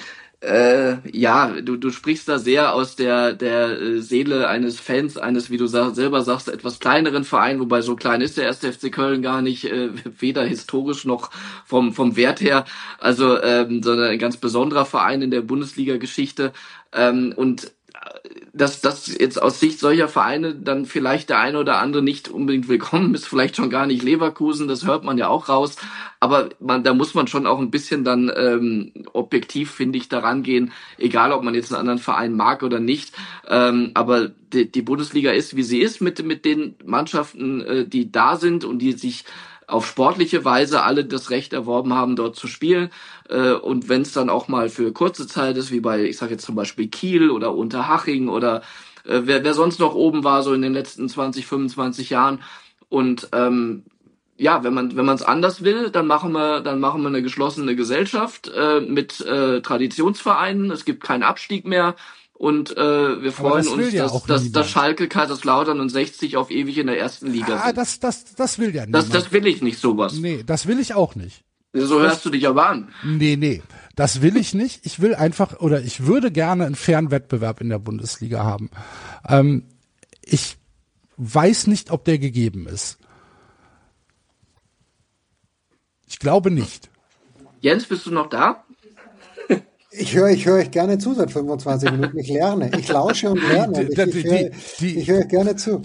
äh, ja, du, du sprichst da sehr aus der, der Seele eines Fans, eines, wie du sag, selber sagst, etwas kleineren Verein, wobei so klein ist der erste F C Köln gar nicht, äh, weder historisch noch vom, vom Wert her, also, ähm, sondern ein ganz besonderer Verein in der Bundesliga-Geschichte, ähm, und dass das jetzt aus Sicht solcher Vereine dann vielleicht der eine oder andere nicht unbedingt willkommen ist, vielleicht schon gar nicht Leverkusen, das hört man ja auch raus, aber man, da muss man schon auch ein bisschen dann ähm, objektiv, finde ich, daran gehen, egal ob man jetzt einen anderen Verein mag oder nicht, ähm, aber die, die Bundesliga ist, wie sie ist, mit, mit den Mannschaften, äh, die da sind und die sich auf sportliche Weise alle das Recht erworben haben, dort zu spielen. Und wenn es dann auch mal für kurze Zeit ist, wie bei, ich sage jetzt zum Beispiel Kiel oder Unterhaching oder äh, wer, wer sonst noch oben war, so in den letzten zwanzig, fünfundzwanzig Jahren. Und ähm, ja, wenn man wenn man es anders will, dann machen wir dann machen wir eine geschlossene Gesellschaft äh, mit äh, Traditionsvereinen. Es gibt keinen Abstieg mehr. Und äh, wir freuen das uns, ja dass, dass, dass Schalke, Kaiserslautern und sechzig auf ewig in der ersten Liga ah, sind. Das, das, das will ja Das, niemand. das will ich nicht, sowas. Nee, das will ich auch nicht. So hörst du dich aber an. Nee, nee, das will ich nicht. Ich will einfach, oder ich würde gerne einen fairen Wettbewerb in der Bundesliga haben. Ähm, ich weiß nicht, ob der gegeben ist. Ich glaube nicht. Jens, bist du noch da? Ich höre ich höre euch gerne zu seit fünfundzwanzig Minuten. Ich lerne. Ich lausche und lerne. Und ich, ich höre ich höre euch gerne zu.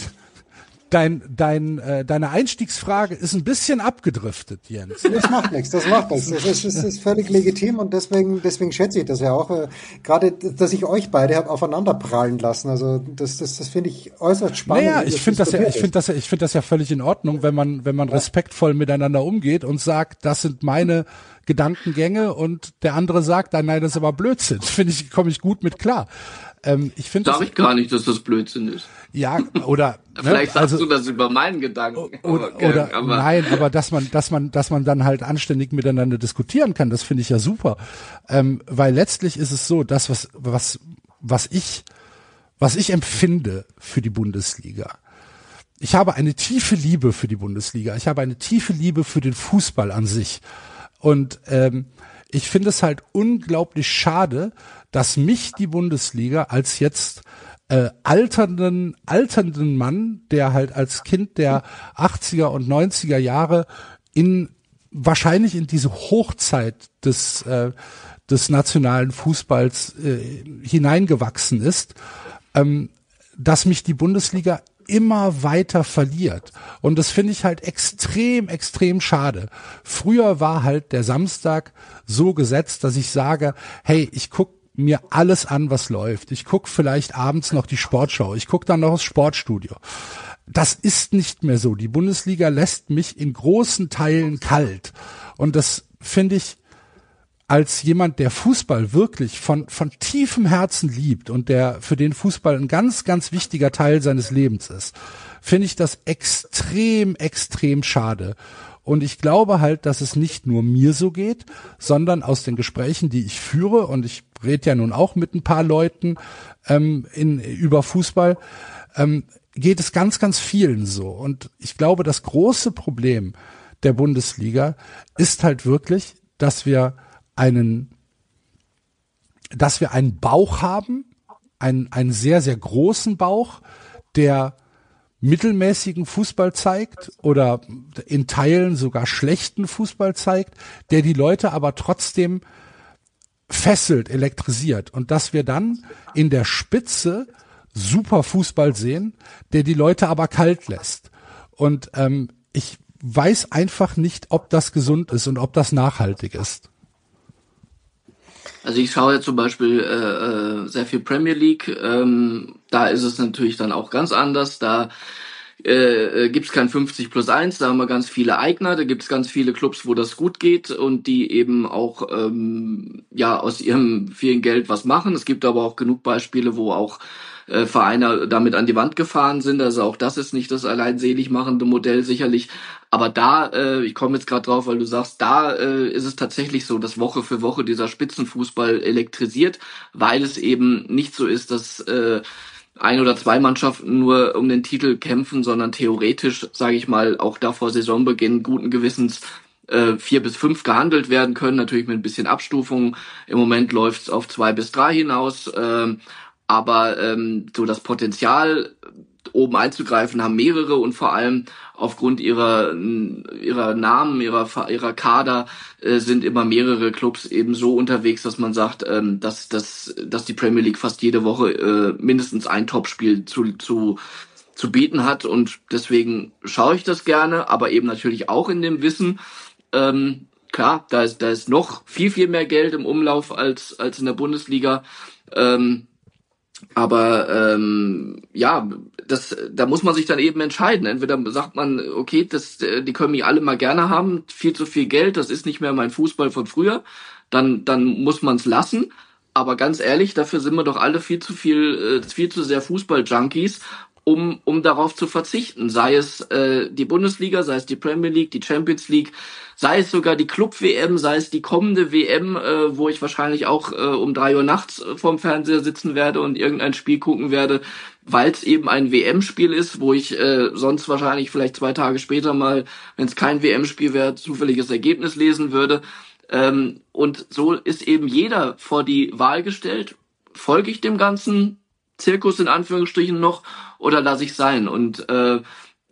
Dein, dein, äh, deine Einstiegsfrage ist ein bisschen abgedriftet, Jens. Das macht nichts, das macht nichts. Das ist, das ist völlig legitim und deswegen, deswegen schätze ich das ja auch. Äh, gerade, dass ich euch beide habe aufeinander prallen lassen. Also das, das, das finde ich äußerst spannend. Naja, ich finde das ja, ich finde das ja, ich finde das ja völlig in Ordnung, wenn man, wenn man ja. respektvoll miteinander umgeht und sagt, das sind meine Gedankengänge und der andere sagt, nein, nein, das ist aber Blödsinn. Finde ich, komme ich gut mit klar. Ähm, ich finde. Sag ich gar nicht, dass das Blödsinn ist. Ja, oder vielleicht ne, sagst also, du das über meinen Gedanken. Oder, okay, oder aber nein, aber dass man, dass man, dass man dann halt anständig miteinander diskutieren kann, das finde ich ja super, ähm, weil letztlich ist es so, das was was was ich was ich empfinde für die Bundesliga. Ich habe eine tiefe Liebe für die Bundesliga. Ich habe eine tiefe Liebe für den Fußball an sich und ähm, ich finde es halt unglaublich schade, dass mich die Bundesliga als jetzt äh, alternden, alternden Mann, der halt als Kind der achtziger und neunziger Jahre in wahrscheinlich in diese Hochzeit des äh, des nationalen Fußballs äh, hineingewachsen ist, ähm, dass mich die Bundesliga immer weiter verliert. Und das finde ich halt extrem, extrem schade. Früher war halt der Samstag so gesetzt, dass ich sage, hey, ich guck mir alles an, was läuft. Ich guck vielleicht abends noch die Sportschau. Ich guck dann noch das Sportstudio. Das ist nicht mehr so. Die Bundesliga lässt mich in großen Teilen kalt. Und das finde ich als jemand, der Fußball wirklich von von tiefem Herzen liebt und der für den Fußball ein ganz, ganz wichtiger Teil seines Lebens ist, finde ich das extrem, extrem schade. Und ich glaube halt, dass es nicht nur mir so geht, sondern aus den Gesprächen, die ich führe, und ich rede ja nun auch mit ein paar Leuten ähm, in, über Fußball, ähm, geht es ganz, ganz vielen so. Und ich glaube, das große Problem der Bundesliga ist halt wirklich, dass wir einen, dass wir einen Bauch haben, einen, einen sehr, sehr großen Bauch, der mittelmäßigen Fußball zeigt oder in Teilen sogar schlechten Fußball zeigt, der die Leute aber trotzdem fesselt, elektrisiert, und dass wir dann in der Spitze super Fußball sehen, der die Leute aber kalt lässt. Und ähm, ich weiß einfach nicht, ob das gesund ist und ob das nachhaltig ist. Also ich schaue ja zum Beispiel äh, sehr viel Premier League. Ähm, da ist es natürlich dann auch ganz anders. Da äh, gibt es kein fünfzig plus eins, da haben wir ganz viele Eigner, da gibt es ganz viele Clubs, wo das gut geht und die eben auch ähm, ja aus ihrem vielen Geld was machen. Es gibt aber auch genug Beispiele, wo auch äh, Vereine damit an die Wand gefahren sind. Also auch das ist nicht das allein selig machende Modell sicherlich. Aber da, äh, ich komme jetzt gerade drauf, weil du sagst, da äh, ist es tatsächlich so, dass Woche für Woche dieser Spitzenfußball elektrisiert, weil es eben nicht so ist, dass äh, ein oder zwei Mannschaften nur um den Titel kämpfen, sondern theoretisch, sage ich mal, auch da vor Saisonbeginn guten Gewissens äh, vier bis fünf gehandelt werden können, natürlich mit ein bisschen Abstufung. Im Moment läuft es auf zwei bis drei hinaus, äh, aber ähm, so das Potenzial, oben einzugreifen, haben mehrere, und vor allem aufgrund ihrer ihrer Namen, ihrer ihrer Kader äh, sind immer mehrere Clubs eben so unterwegs, dass man sagt, ähm, dass dass dass die Premier League fast jede Woche äh, mindestens ein Topspiel zu zu zu bieten hat, und deswegen schaue ich das gerne, aber eben natürlich auch in dem Wissen, ähm, klar, da ist da ist noch viel viel mehr Geld im Umlauf als als in der Bundesliga. Ähm, Aber ähm, ja, das, da muss man sich dann eben entscheiden. Entweder sagt man, okay, das, die können mich alle mal gerne haben, viel zu viel Geld, das ist nicht mehr mein Fußball von früher. Dann, dann muss man es lassen. Aber ganz ehrlich, dafür sind wir doch alle viel zu viel, äh, viel zu sehr Fußball-Junkies, um um darauf zu verzichten. Sei es äh, die Bundesliga, sei es die Premier League, die Champions League, sei es sogar die Club-W M, sei es die kommende W M, äh, wo ich wahrscheinlich auch äh, um drei Uhr nachts vorm Fernseher sitzen werde und irgendein Spiel gucken werde, weil es eben ein W M-Spiel ist, wo ich äh, sonst wahrscheinlich vielleicht zwei Tage später mal, wenn es kein W M-Spiel wäre, zufälliges Ergebnis lesen würde. Ähm, und so ist eben jeder vor die Wahl gestellt. Folge ich dem ganzen Zirkus in Anführungsstrichen noch oder lasse ich sein? Und äh,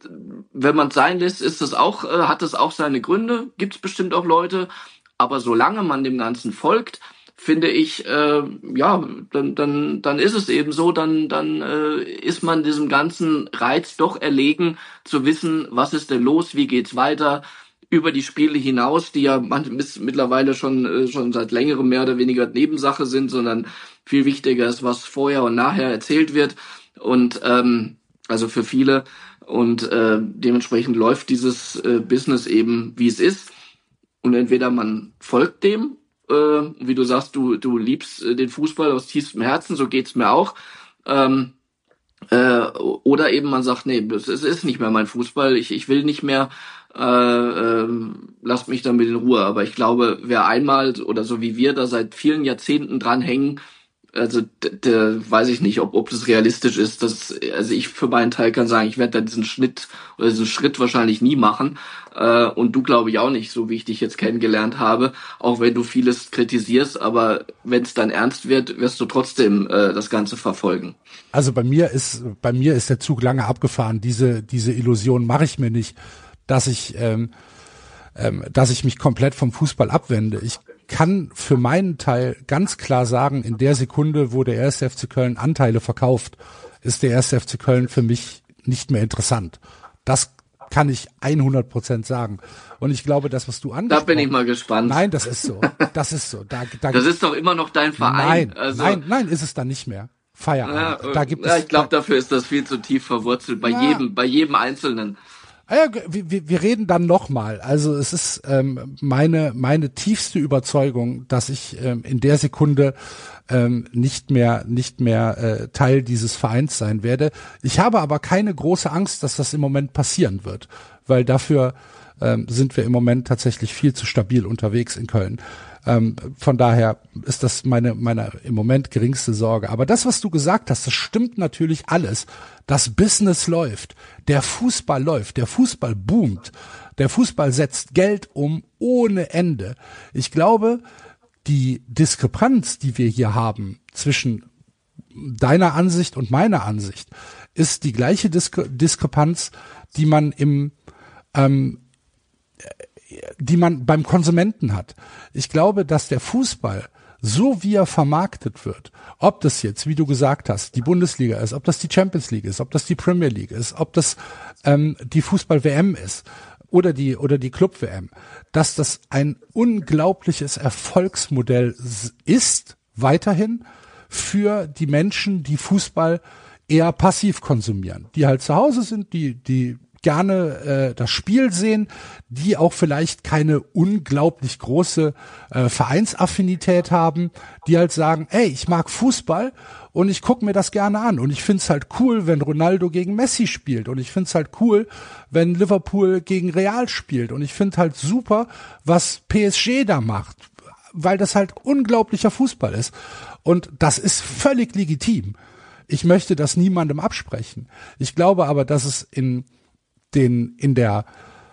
wenn man es sein lässt, ist das auch, äh, hat das auch seine Gründe, gibt es bestimmt auch Leute, aber solange man dem Ganzen folgt, finde ich, äh, ja, dann, dann, dann ist es eben so, dann, dann äh, ist man diesem ganzen Reiz doch erlegen, zu wissen, was ist denn los, wie geht's weiter, über die Spiele hinaus, die ja mittlerweile schon äh, schon seit längerem mehr oder weniger Nebensache sind, sondern viel wichtiger ist, was vorher und nachher erzählt wird. Und ähm, also für viele. Und äh, dementsprechend läuft dieses äh, Business eben, wie es ist. Und entweder man folgt dem, äh, wie du sagst, du du liebst äh, den Fußball aus tiefstem Herzen, so geht's mir auch. Ähm, äh, oder eben man sagt, nee, es ist nicht mehr mein Fußball, ich ich will nicht mehr. Äh, äh, lasst mich damit in Ruhe. Aber ich glaube, wer einmal oder so wie wir da seit vielen Jahrzehnten dran hängen, also d- d- weiß ich nicht, ob ob das realistisch ist. Dass, also ich für meinen Teil kann sagen, ich werde da diesen Schnitt oder diesen Schritt wahrscheinlich nie machen. Äh, und du glaube ich auch nicht, so wie ich dich jetzt kennengelernt habe. Auch wenn du vieles kritisierst, aber wenn es dann ernst wird, wirst du trotzdem äh, das Ganze verfolgen. Also bei mir ist bei mir ist der Zug lange abgefahren. Diese diese Illusion mache ich mir nicht, dass ich, ähm, ähm, dass ich mich komplett vom Fußball abwende. Ich kann für meinen Teil ganz klar sagen, in der Sekunde, wo der erste F C Köln Anteile verkauft, ist der erste F C Köln für mich nicht mehr interessant. Das kann ich hundert Prozent sagen. Und ich glaube, das, was du angesprochen hast. Da bin ich mal gespannt. Nein, das ist so. Das ist so. Da, da das ist doch immer noch dein Verein. Nein, also, nein, nein, ist es dann nicht mehr. Feierabend. Ja, da gibt ja, es, ich glaube, dafür ist das viel zu tief verwurzelt. Bei ja. jedem, bei jedem Einzelnen. Ja, wir, wir reden dann nochmal. Also es ist ähm, meine meine tiefste Überzeugung, dass ich ähm, in der Sekunde ähm, nicht mehr nicht mehr äh, Teil dieses Vereins sein werde. Ich habe aber keine große Angst, dass das im Moment passieren wird, weil dafür ähm, sind wir im Moment tatsächlich viel zu stabil unterwegs in Köln. Ähm, von daher ist das meine, meine im Moment geringste Sorge. Aber das, was du gesagt hast, das stimmt natürlich alles. Das Business läuft, der Fußball läuft, der Fußball boomt, der Fußball setzt Geld um ohne Ende. Ich glaube, die Diskrepanz, die wir hier haben zwischen deiner Ansicht und meiner Ansicht, ist die gleiche Diskre- Diskrepanz, die man im ähm, die man beim Konsumenten hat. Ich glaube, dass der Fußball, so wie er vermarktet wird, ob das jetzt, wie du gesagt hast, die Bundesliga ist, ob das die Champions League ist, ob das die Premier League ist, ob das ähm, die Fußball-W M ist oder die oder die Club-W M, dass das ein unglaubliches Erfolgsmodell ist, weiterhin für die Menschen, die Fußball eher passiv konsumieren, die halt zu Hause sind, die die gerne äh, das Spiel sehen, die auch vielleicht keine unglaublich große äh, Vereinsaffinität haben, die halt sagen, ey, ich mag Fußball und ich gucke mir das gerne an und ich find's halt cool, wenn Ronaldo gegen Messi spielt und ich find's halt cool, wenn Liverpool gegen Real spielt und ich find halt super, was P S G da macht, weil das halt unglaublicher Fußball ist und das ist völlig legitim. Ich möchte das niemandem absprechen. Ich glaube aber, dass es in den in der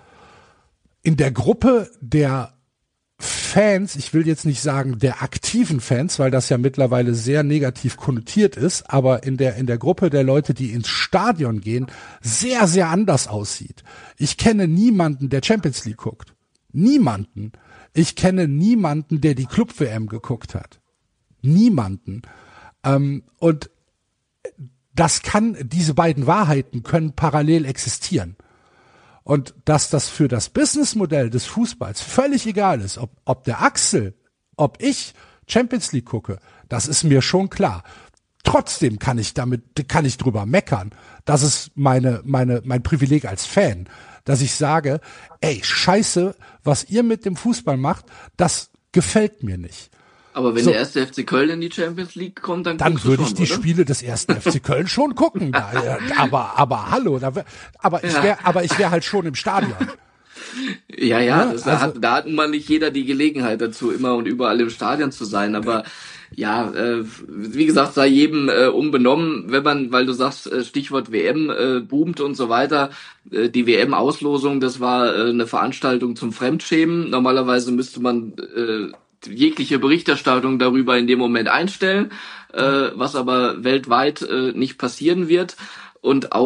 in der Gruppe der Fans, ich will jetzt nicht sagen der aktiven Fans, weil das ja mittlerweile sehr negativ konnotiert ist, aber in der in der Gruppe der Leute, die ins Stadion gehen, sehr sehr anders aussieht. Ich kenne niemanden, der Champions League guckt. Niemanden. Ich kenne niemanden, der die Club-W M geguckt hat. Niemanden. Ähm, und das kann, diese beiden Wahrheiten können parallel existieren. Und dass das für das Businessmodell des Fußballs völlig egal ist, ob, ob der Axel, ob ich Champions League gucke, das ist mir schon klar. Trotzdem kann ich damit, kann ich drüber meckern. Das ist meine, meine, mein Privileg als Fan, dass ich sage, ey, scheiße, was ihr mit dem Fußball macht, das gefällt mir nicht. Aber wenn So. der erste F C Köln in die Champions League kommt, dann Dann guckst du würde schon, ich die oder? Spiele des ersten F C Köln schon gucken. Da, äh, aber, aber hallo, da wär, aber ich wäre, aber ich wäre halt schon im Stadion. Ja, ja, Ja, das also- hat, da hat man nicht jeder die Gelegenheit dazu, immer und überall im Stadion zu sein. Aber ja, äh, wie gesagt, sei jedem äh, unbenommen, wenn man, weil du sagst, äh, Stichwort W M äh, boomt und so weiter. Äh, die W M-Auslosung, das war äh, eine Veranstaltung zum Fremdschämen. Normalerweise müsste man äh, jegliche Berichterstattung darüber in dem Moment einstellen, äh, was aber weltweit äh, nicht passieren wird. Und auch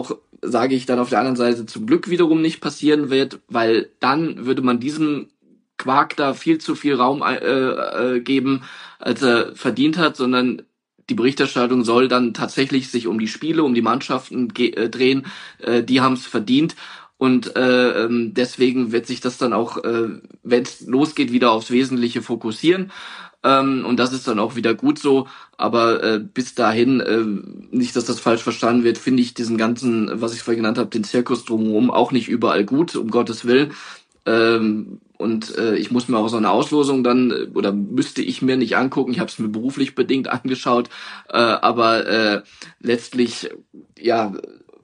sage ich dann auf der anderen Seite zum Glück wiederum nicht passieren wird, weil dann würde man diesem Quark da viel zu viel Raum äh, äh, geben, als er verdient hat, sondern die Berichterstattung soll dann tatsächlich sich um die Spiele, um die Mannschaften ge- äh, drehen, äh, die haben es verdient. Und äh, deswegen wird sich das dann auch, äh, wenn es losgeht, wieder aufs Wesentliche fokussieren. Ähm, und das ist dann auch wieder gut so. Aber äh, bis dahin, äh, nicht, dass das falsch verstanden wird, finde ich diesen ganzen, was ich vorhin genannt habe, den Zirkus drumherum auch nicht überall gut, um Gottes Willen. Ähm, und äh, ich muss mir auch so eine Auslosung dann, oder müsste ich mir nicht angucken, ich habe es mir beruflich bedingt angeschaut. Äh, aber äh, letztlich, ja,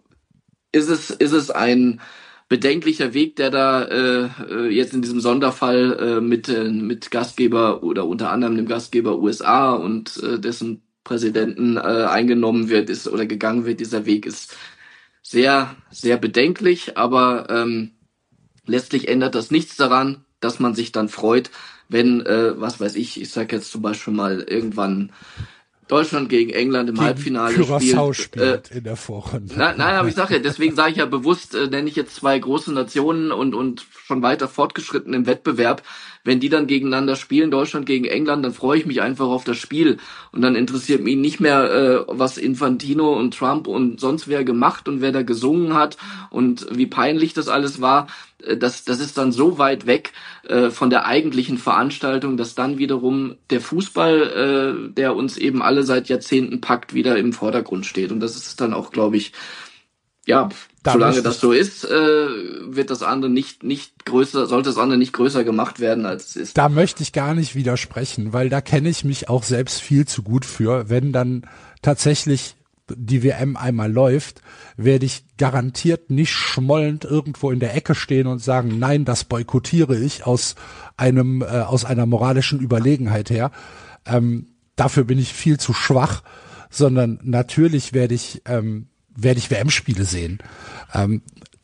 ist es, ist es ein bedenklicher Weg, der da äh, jetzt in diesem Sonderfall äh, mit äh, mit Gastgeber oder unter anderem dem Gastgeber U S A und äh, dessen Präsidenten äh, eingenommen wird, ist oder gegangen wird. Dieser Weg ist sehr, sehr bedenklich, aber ähm, letztlich ändert das nichts daran, dass man sich dann freut, wenn, äh, was weiß ich, ich sag jetzt zum Beispiel mal irgendwann Deutschland gegen England im gegen Halbfinale Curaçao spielt, spielt äh, in der Vorrunde. Na, nein, aber ich sage ja, deswegen sage ich ja bewusst, äh, nenne ich jetzt zwei große Nationen und und schon weiter fortgeschritten im Wettbewerb. Wenn die dann gegeneinander spielen, Deutschland gegen England, dann freue ich mich einfach auf das Spiel. Und dann interessiert mich nicht mehr, äh, was Infantino und Trump und sonst wer gemacht und wer da gesungen hat und wie peinlich das alles war. Das, das ist dann so weit weg äh, von der eigentlichen Veranstaltung, dass dann wiederum der Fußball, äh, der uns eben alle seit Jahrzehnten packt, wieder im Vordergrund steht. Und das ist dann auch, glaube ich, ja, da solange das so ist, äh, wird das andere nicht nicht größer, sollte das andere nicht größer gemacht werden, als es ist. Da möchte ich gar nicht widersprechen, weil da kenne ich mich auch selbst viel zu gut für. Wenn dann tatsächlich die W M einmal läuft, werde ich garantiert nicht schmollend irgendwo in der Ecke stehen und sagen, nein, das boykottiere ich aus einem äh, aus einer moralischen Überlegenheit her. Ähm, dafür bin ich viel zu schwach, sondern natürlich werde ich ähm, werde ich W M-Spiele sehen. Ähm,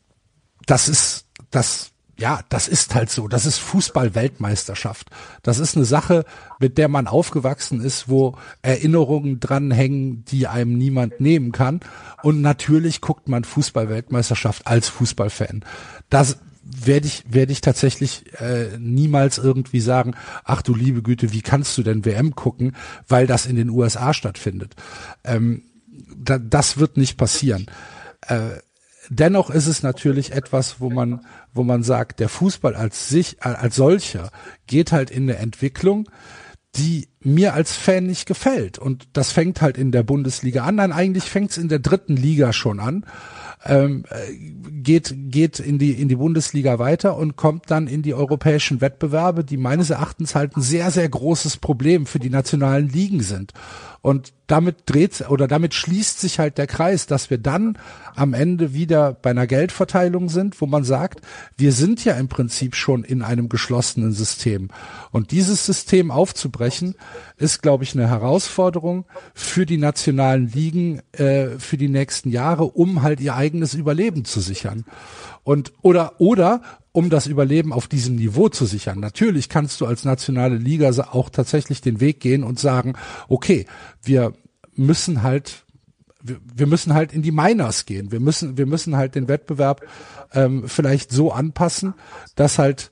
das ist das ja, das ist halt so. Das ist Fußball-Weltmeisterschaft. Das ist eine Sache, mit der man aufgewachsen ist, wo Erinnerungen dranhängen, die einem niemand nehmen kann. Und natürlich guckt man Fußball-Weltmeisterschaft als Fußballfan. Das werde ich, werde ich tatsächlich äh, niemals irgendwie sagen, ach du liebe Güte, wie kannst du denn W M gucken, weil das in den U S A stattfindet. Ähm, da, das wird nicht passieren. Äh, Dennoch ist es natürlich etwas, wo man, wo man sagt, der Fußball als sich, als solcher geht halt in eine Entwicklung, die mir als Fan nicht gefällt. Und das fängt halt in der Bundesliga an. Nein, eigentlich fängt es in der dritten Liga schon an. Ähm, geht, geht in die, in die Bundesliga weiter und kommt dann in die europäischen Wettbewerbe, die meines Erachtens halt ein sehr, sehr großes Problem für die nationalen Ligen sind. Und damit dreht oder damit schließt sich halt der Kreis, dass wir dann am Ende wieder bei einer Geldverteilung sind, wo man sagt, wir sind ja im Prinzip schon in einem geschlossenen System. Und dieses System aufzubrechen, ist, glaube ich, eine Herausforderung für die nationalen Ligen äh, für die nächsten Jahre, um halt ihr eigenes Überleben zu sichern. Und oder oder um das Überleben auf diesem Niveau zu sichern. Natürlich kannst du als nationale Liga auch tatsächlich den Weg gehen und sagen, okay, wir müssen halt, wir, wir müssen halt in die Minors gehen. Wir müssen, wir müssen halt den Wettbewerb ähm, vielleicht so anpassen, dass halt,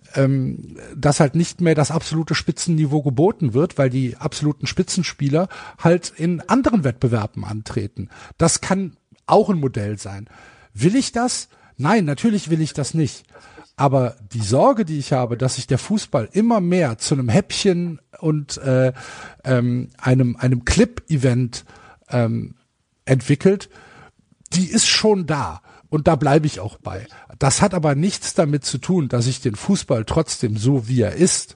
ähm, dass halt nicht mehr das absolute Spitzenniveau geboten wird, weil die absoluten Spitzenspieler halt in anderen Wettbewerben antreten. Das kann auch ein Modell sein. Will ich das? Nein, natürlich will ich das nicht. Aber die Sorge, die ich habe, dass sich der Fußball immer mehr zu einem Häppchen und äh, ähm, einem einem Clip-Event ähm, entwickelt, die ist schon da. Und da bleibe ich auch bei. Das hat aber nichts damit zu tun, dass ich den Fußball trotzdem so, wie er ist,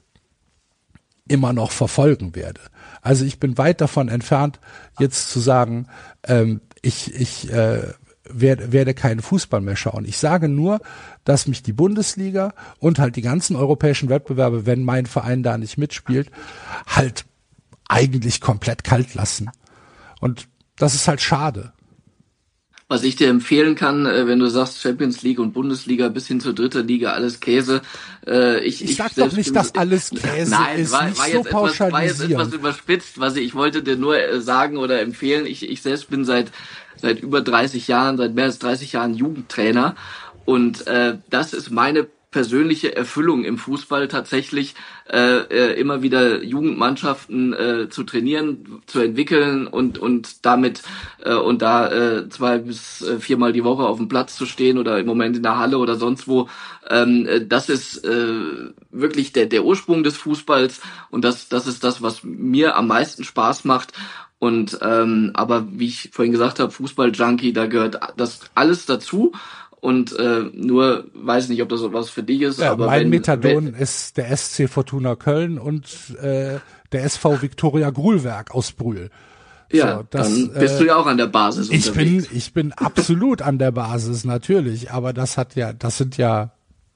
immer noch verfolgen werde. Also ich bin weit davon entfernt, jetzt zu sagen, ähm, ich ich äh, werde, werde keinen Fußball mehr schauen. Ich sage nur, dass mich die Bundesliga und halt die ganzen europäischen Wettbewerbe, wenn mein Verein da nicht mitspielt, halt eigentlich komplett kalt lassen. Und das ist halt schade. Was ich dir empfehlen kann, äh, wenn du sagst Champions League und Bundesliga bis hin zur dritten Liga, alles Käse. Äh, ich, Ich ich sag doch nicht, bin, dass alles Käse nein, ist. war, Nicht war, so jetzt etwas, war jetzt pauschalisieren. etwas überspitzt. Was ich, ich wollte dir nur äh, sagen oder empfehlen. Ich, ich selbst bin seit seit über dreißig Jahren, seit mehr als dreißig Jahren Jugendtrainer. Und äh, das ist meine persönliche Erfüllung im Fußball tatsächlich, äh, äh, immer wieder Jugendmannschaften äh, zu trainieren, zu entwickeln und und damit äh, und da äh, zwei bis äh, viermal die Woche auf dem Platz zu stehen oder im Moment in der Halle oder sonst wo. Ähm, äh, das ist äh, wirklich der der Ursprung des Fußballs und das das ist das, was mir am meisten Spaß macht. Und ähm, aber wie ich vorhin gesagt habe, Fußball-Junkie, da gehört das alles dazu. Und äh, nur weiß nicht, ob das was für dich ist. Ja, aber mein wenn, Methadon wenn, ist der S C Fortuna Köln und äh, der S V Viktoria Grulwerk aus Brühl. Ja, so, das, dann bist äh, du ja auch an der Basis ich unterwegs. bin, ich bin absolut an der Basis, natürlich. Aber das hat ja, das sind ja,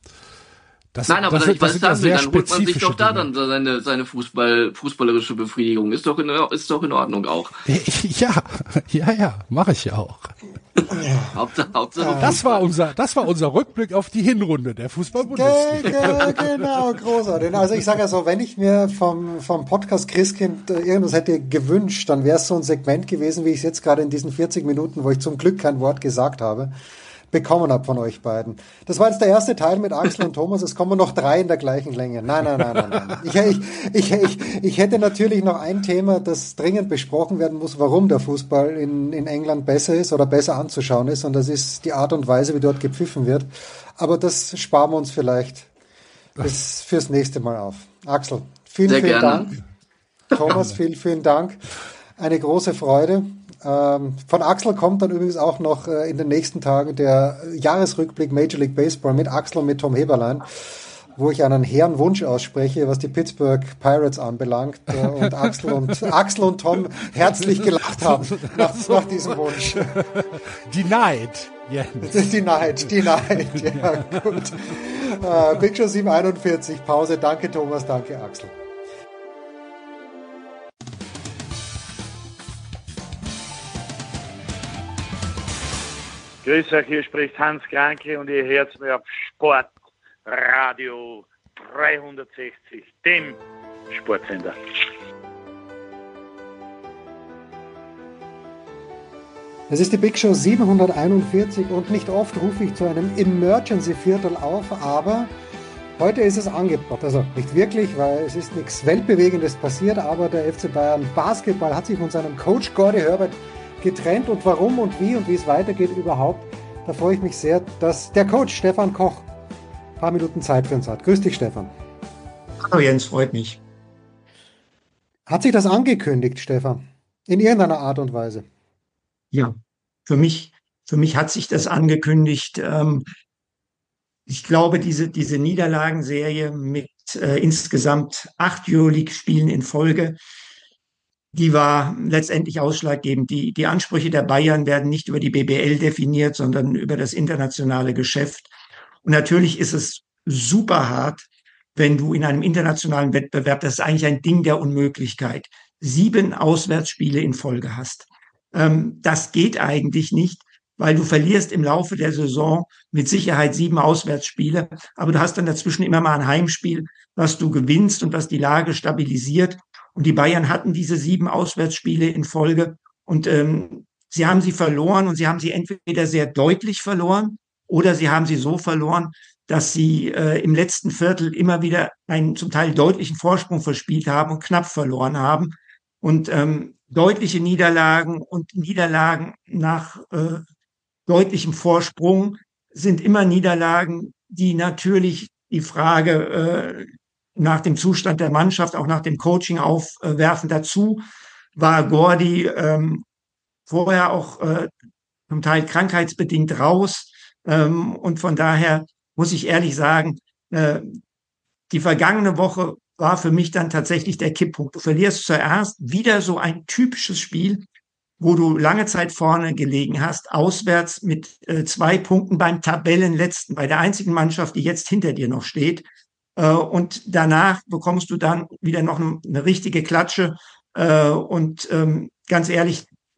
das, Nein, aber das, das, sind, ich das weiß sind ja sagen, sehr dann holt man sich spezifische doch da Dinge. dann seine seine Fußball fußballerische Befriedigung. Ist doch in, ist doch in Ordnung auch. Ja, ja, ja, mache ich ja auch. Hauptsache, Hauptsache Das war unser, das war unser Rückblick auf die Hinrunde der Fußball-Bundesliga. Ge- Genau, großartig. Also ich sage ja so, wenn ich mir vom, vom Podcast Christkind äh, irgendwas hätte gewünscht, dann wäre es so ein Segment gewesen, wie ich es jetzt gerade in diesen vierzig Minuten, wo ich zum Glück kein Wort gesagt habe, bekommen habe von euch beiden. Das war jetzt der erste Teil mit Axel und Thomas. Es kommen noch drei in der gleichen Länge. Nein, nein, nein, nein, nein. Ich, ich, ich, ich, ich hätte natürlich noch ein Thema, das dringend besprochen werden muss, warum der Fußball in, in England besser ist oder besser anzuschauen ist. Und das ist die Art und Weise, wie dort gepfiffen wird. Aber das sparen wir uns vielleicht bis fürs nächste Mal auf. Axel, vielen, Sehr vielen gerne. Dank. Thomas, vielen, vielen Dank. Eine große Freude. Ähm, von Axel kommt dann übrigens auch noch äh, in den nächsten Tagen der Jahresrückblick Major League Baseball mit Axel und mit Tom Heberlein, wo ich einen hehren Wunsch ausspreche, was die Pittsburgh Pirates anbelangt äh, und Axel und Axel und Tom herzlich gelacht haben nach, nach diesem Wunsch. Denied, Jens. Denied, denied. Ja, gut. Äh, Big Show siebenhunderteinundvierzig, Pause. Danke Thomas, danke Axel. Grüß euch, hier spricht Hans Kranke und ihr hört mir auf Sportradio dreihundertsechzig, dem Sportsender. Es ist die Big Show siebenhunderteinundvierzig und nicht oft rufe ich zu einem Emergency-Viertel auf, aber heute ist es angebracht. Also nicht wirklich, weil es ist nichts Weltbewegendes passiert, aber der F C Bayern Basketball hat sich von seinem Coach Gordy Herbert getrennt und warum und wie und wie es weitergeht überhaupt, da freue ich mich sehr, dass der Coach Stefan Koch ein paar Minuten Zeit für uns hat. Grüß dich, Stefan. Hallo Jens, freut mich. Hat sich das angekündigt, Stefan? In irgendeiner Art und Weise? Ja, für mich, für mich hat sich das angekündigt. Ähm, ich glaube, diese, diese Niederlagenserie mit äh, insgesamt acht Euroleague-Spielen in Folge, die war letztendlich ausschlaggebend. Die, die Ansprüche der Bayern werden nicht über die B B L definiert, sondern über das internationale Geschäft. Und natürlich ist es super hart, wenn du in einem internationalen Wettbewerb, das ist eigentlich ein Ding der Unmöglichkeit, sieben Auswärtsspiele in Folge hast. Ähm, das geht eigentlich nicht, weil du verlierst im Laufe der Saison mit Sicherheit sieben Auswärtsspiele, aber du hast dann dazwischen immer mal ein Heimspiel, was du gewinnst und was die Lage stabilisiert. Und die Bayern hatten diese sieben Auswärtsspiele in Folge und ähm, sie haben sie verloren und sie haben sie entweder sehr deutlich verloren oder sie haben sie so verloren, dass sie äh, im letzten Viertel immer wieder einen zum Teil deutlichen Vorsprung verspielt haben und knapp verloren haben. Und ähm, deutliche Niederlagen und Niederlagen nach äh, deutlichem Vorsprung sind immer Niederlagen, die natürlich die Frage äh, nach dem Zustand der Mannschaft, auch nach dem Coaching aufwerfen. Dazu war Gordy ähm, vorher auch äh, zum Teil krankheitsbedingt raus. Ähm, und von daher muss ich ehrlich sagen, äh, die vergangene Woche war für mich dann tatsächlich der Kipppunkt. Du verlierst zuerst wieder so ein typisches Spiel, wo du lange Zeit vorne gelegen hast, auswärts mit äh, zwei Punkten beim Tabellenletzten, bei der einzigen Mannschaft, die jetzt hinter dir noch steht. Äh, und danach bekommst du dann wieder noch eine, eine richtige Klatsche. Äh, und ähm, ganz ehrlich,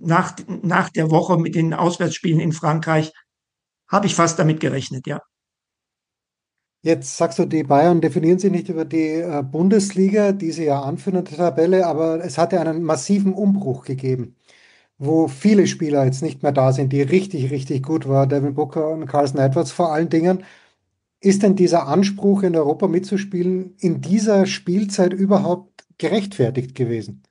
nach, nach der Woche mit den Auswärtsspielen in Frankreich habe ich fast damit gerechnet, ja. Jetzt sagst du, die Bayern definieren sich nicht über die äh, Bundesliga, die sie ja anführen in der Tabelle, aber es hat ja einen massiven Umbruch gegeben, wo viele Spieler jetzt nicht mehr da sind, die richtig, richtig gut waren. Devin Booker und Carson Edwards vor allen Dingen. Ist denn dieser Anspruch, in Europa mitzuspielen, in dieser Spielzeit überhaupt gerechtfertigt gewesen?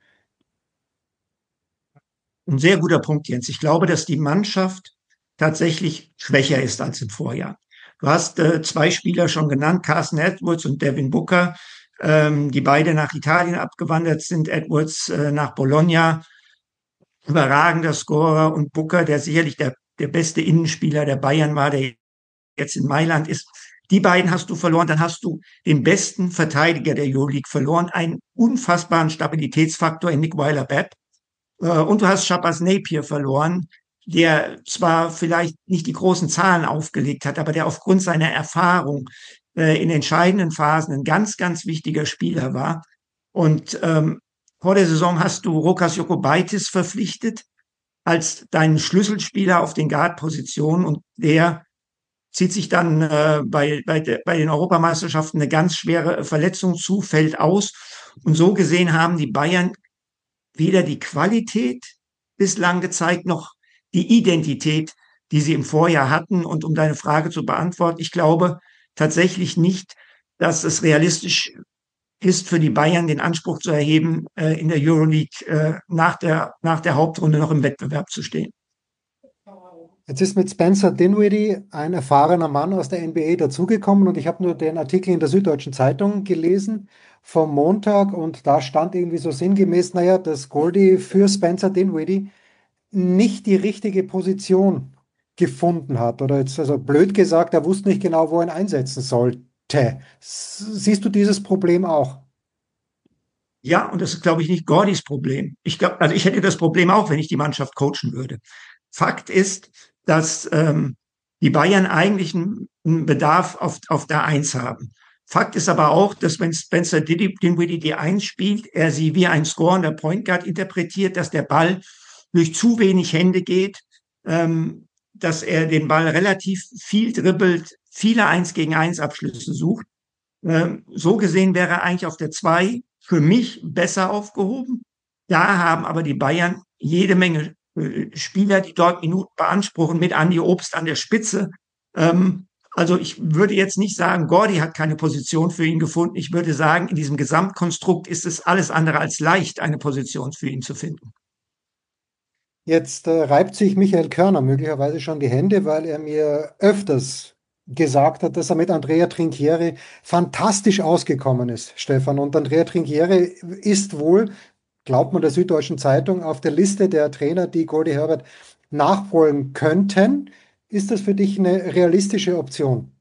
Ein sehr guter Punkt, Jens. Ich glaube, dass die Mannschaft tatsächlich schwächer ist als im Vorjahr. Du hast äh, zwei Spieler schon genannt, Carson Edwards und Devin Booker, ähm, die beide nach Italien abgewandert sind. Edwards äh, nach Bologna, überragender Scorer, und Booker, der sicherlich der, der beste Innenspieler der Bayern war, der jetzt in Mailand ist. Die beiden hast du verloren. Dann hast du den besten Verteidiger der Euroleague verloren, einen unfassbaren Stabilitätsfaktor in Nick Weiler-Bepp. Und du hast Shabazz Napier verloren, der zwar vielleicht nicht die großen Zahlen aufgelegt hat, aber der aufgrund seiner Erfahrung äh, in entscheidenden Phasen ein ganz, ganz wichtiger Spieler war. Und ähm, vor der Saison hast du Rokas Jokubaitis verpflichtet als deinen Schlüsselspieler auf den Guard-Positionen, und der zieht sich dann äh, bei, bei, de, bei den Europameisterschaften eine ganz schwere Verletzung zu, fällt aus. Und so gesehen haben die Bayern weder die Qualität bislang gezeigt, noch die Identität, die sie im Vorjahr hatten. Und um deine Frage zu beantworten, ich glaube tatsächlich nicht, dass es realistisch ist für die Bayern, den Anspruch zu erheben, äh, in der Euroleague äh, nach der, nach der Hauptrunde noch im Wettbewerb zu stehen. Jetzt ist mit Spencer Dinwiddie ein erfahrener Mann aus der N B A dazugekommen, und ich habe nur den Artikel in der Süddeutschen Zeitung gelesen vom Montag, und da stand irgendwie so sinngemäß, naja, dass Goldie für Spencer Dinwiddie nicht die richtige Position gefunden hat. Oder jetzt, also blöd gesagt, er wusste nicht genau, wo er ihn einsetzen sollte. Siehst du dieses Problem auch? Ja, und das ist, glaube ich, nicht Gordys Problem. Ich glaube, also ich hätte das Problem auch, wenn ich die Mannschaft coachen würde. Fakt ist, dass ähm, die Bayern eigentlich einen, einen Bedarf auf, auf der Eins haben. Fakt ist aber auch, dass wenn Spencer Dinwiddie die Eins spielt, er sie wie ein scorender Point Guard interpretiert, dass der Ball durch zu wenig Hände geht, ähm, dass er den Ball relativ viel dribbelt, viele Eins gegen Eins Abschlüsse sucht. Ähm, so gesehen wäre er eigentlich auf der Zwei für mich besser aufgehoben. Da haben aber die Bayern jede Menge äh, Spieler, die dort Minuten beanspruchen, mit Andi Obst an der Spitze. Ähm, also ich würde jetzt nicht sagen, Gordy hat keine Position für ihn gefunden. Ich würde sagen, in diesem Gesamtkonstrukt ist es alles andere als leicht, eine Position für ihn zu finden. Jetzt äh, reibt sich Michael Körner möglicherweise schon die Hände, weil er mir öfters gesagt hat, dass er mit Andrea Trinchieri fantastisch ausgekommen ist, Stefan. Und Andrea Trinchieri ist wohl, glaubt man der Süddeutschen Zeitung, auf der Liste der Trainer, die Gordy Herbert nachholen könnten. Ist das für dich eine realistische Option?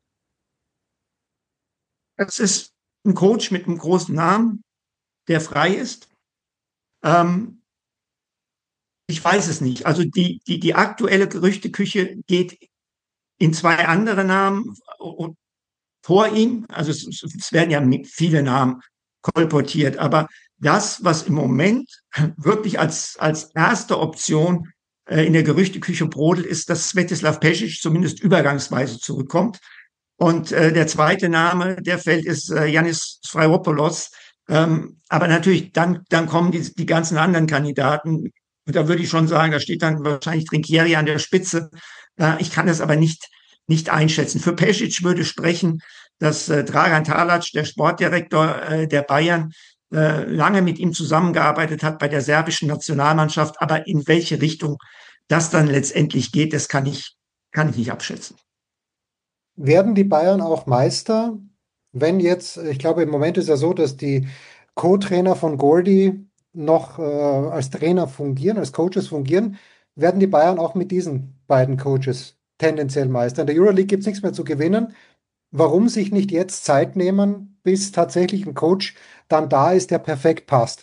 Es ist ein Coach mit einem großen Namen, der frei ist. Ähm, ich weiß es nicht. Also die, die, die aktuelle Gerüchteküche geht in zwei andere Namen vor ihm. Also es, es werden ja viele Namen kolportiert. Aber das, was im Moment wirklich als, als erste Option äh, in der Gerüchteküche brodelt, ist, dass Svetislav Pesic zumindest übergangsweise zurückkommt. Und äh, der zweite Name, der fällt, ist äh, Yannis Sfairopoulos. Ähm, aber natürlich, dann, dann kommen die, die ganzen anderen Kandidaten. Und da würde ich schon sagen, da steht dann wahrscheinlich Trinchieri an der Spitze. Äh, ich kann das aber nicht, nicht einschätzen. Für Pesic würde sprechen, dass äh, Dragan Talac, der Sportdirektor äh, der Bayern, äh, lange mit ihm zusammengearbeitet hat bei der serbischen Nationalmannschaft. Aber in welche Richtung das dann letztendlich geht, das kann ich, kann ich nicht abschätzen. Werden die Bayern auch Meister, wenn jetzt, ich glaube, im Moment ist ja so, dass die Co-Trainer von Goldie noch äh, als Trainer fungieren, als Coaches fungieren, werden die Bayern auch mit diesen beiden Coaches tendenziell Meister. In der Euroleague gibt es nichts mehr zu gewinnen. Warum sich nicht jetzt Zeit nehmen, bis tatsächlich ein Coach dann da ist, der perfekt passt?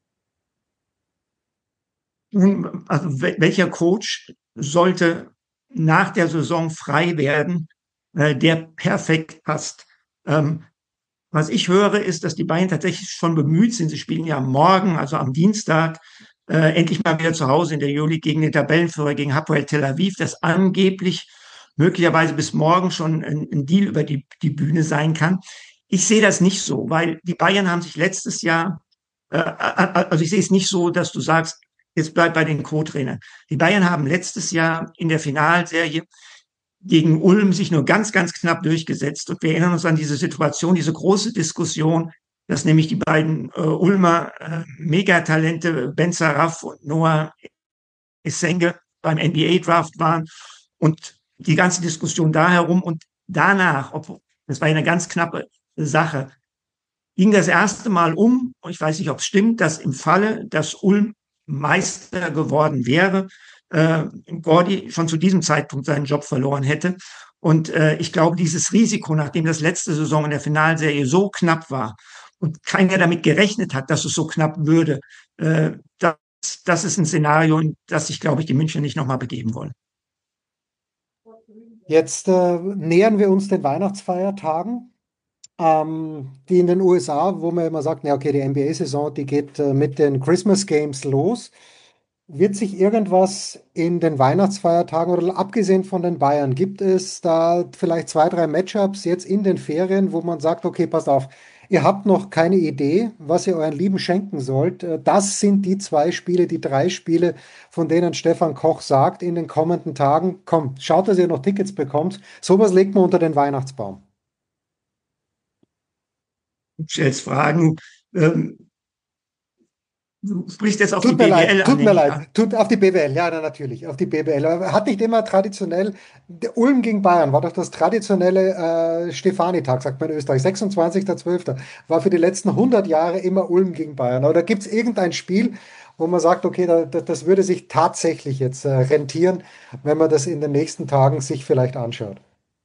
Also welcher Coach sollte nach der Saison frei werden, der perfekt passt? Ähm, was ich höre, ist, dass die Bayern tatsächlich schon bemüht sind. Sie spielen ja morgen, also am Dienstag, äh, endlich mal wieder zu Hause in der Euroleague gegen den Tabellenführer, gegen Hapoel Tel Aviv, das angeblich möglicherweise bis morgen schon ein, ein Deal über die, die Bühne sein kann. Ich sehe das nicht so, weil die Bayern haben sich letztes Jahr, äh, also ich sehe es nicht so, dass du sagst, jetzt bleib bei den Co-Trainern. Die Bayern haben letztes Jahr in der Finalserie gegen Ulm sich nur ganz, ganz knapp durchgesetzt. Und wir erinnern uns an diese Situation, diese große Diskussion, dass nämlich die beiden äh, Ulmer äh, Megatalente Ben Saraf und Noah Essenge beim N B A-Draft waren und die ganze Diskussion da herum. Und danach, obwohl, das war ja eine ganz knappe Sache, ging das erste Mal um, und ich weiß nicht, ob es stimmt, dass im Falle, dass Ulm Meister geworden wäre, äh, Gordy schon zu diesem Zeitpunkt seinen Job verloren hätte. Und äh, ich glaube, dieses Risiko, nachdem das letzte Saison in der Finalserie so knapp war und keiner damit gerechnet hat, dass es so knapp würde, äh, das, das ist ein Szenario, in das sich, glaube ich, die Münchner nicht nochmal begeben wollen. Jetzt äh, nähern wir uns den Weihnachtsfeiertagen, ähm, die in den U S A, wo man immer sagt, na okay, die N B A-Saison, die geht äh, mit den Christmas Games los. Wird sich irgendwas in den Weihnachtsfeiertagen oder abgesehen von den Bayern, gibt es da vielleicht zwei, drei Matchups jetzt in den Ferien, wo man sagt, okay, passt auf, ihr habt noch keine Idee, was ihr euren Lieben schenken sollt. Äh, Das sind die zwei Spiele, die drei Spiele, von denen Stefan Koch sagt, in den kommenden Tagen, komm, schaut, dass ihr noch Tickets bekommt. Sowas legt man unter den Weihnachtsbaum. Du stellst Fragen. Ähm, du sprichst jetzt auf Tut die mir B W L leid, an. tut mir nehme ich leid. an. Tut auf die B W L, ja, na, natürlich, auf die B W L. Aber hat nicht immer traditionell, der Ulm gegen Bayern war doch das traditionelle äh, Stefanitag, sagt man in Österreich, sechsundzwanzigster zwölfter war für die letzten hundert Jahre immer Ulm gegen Bayern. Oder gibt es irgendein Spiel, wo man sagt, okay, da, da, das würde sich tatsächlich jetzt äh, rentieren, wenn man das in den nächsten Tagen sich vielleicht anschaut?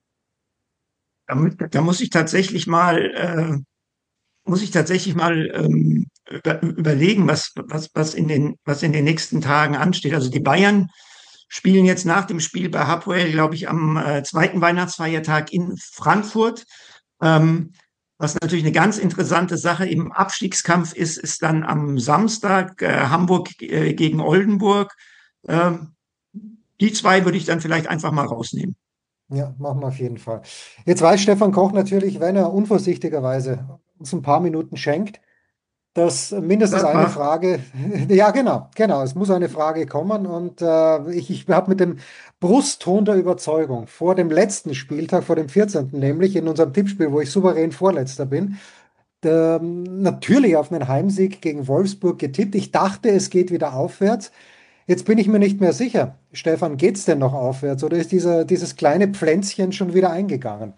Da, mu- da muss ich tatsächlich mal, äh, muss ich tatsächlich mal ähm, über, überlegen, was, was, was in den, was in den nächsten Tagen ansteht. Also die Bayern spielen jetzt nach dem Spiel bei Hapoel, glaube ich, am äh, zweiten Weihnachtsfeiertag in Frankfurt. Ähm, was natürlich eine ganz interessante Sache im Abstiegskampf ist, ist dann am Samstag äh, Hamburg äh, gegen Oldenburg. Ähm, die zwei würde ich dann vielleicht einfach mal rausnehmen. Ja, machen wir auf jeden Fall. Jetzt weiß Stefan Koch natürlich, wenn er unvorsichtigerweise uns ein paar Minuten schenkt, dass mindestens Sag eine mal. Frage, ja genau, genau, es muss eine Frage kommen und äh, ich, ich habe mit dem Brustton der Überzeugung vor dem letzten Spieltag, vor dem vierzehnten nämlich in unserem Tippspiel, wo ich souverän Vorletzter bin, der, natürlich auf einen Heimsieg gegen Wolfsburg getippt. Ich dachte, es geht wieder aufwärts. Jetzt bin ich mir nicht mehr sicher. Stefan, geht's denn noch aufwärts oder ist dieser, dieses kleine Pflänzchen schon wieder eingegangen?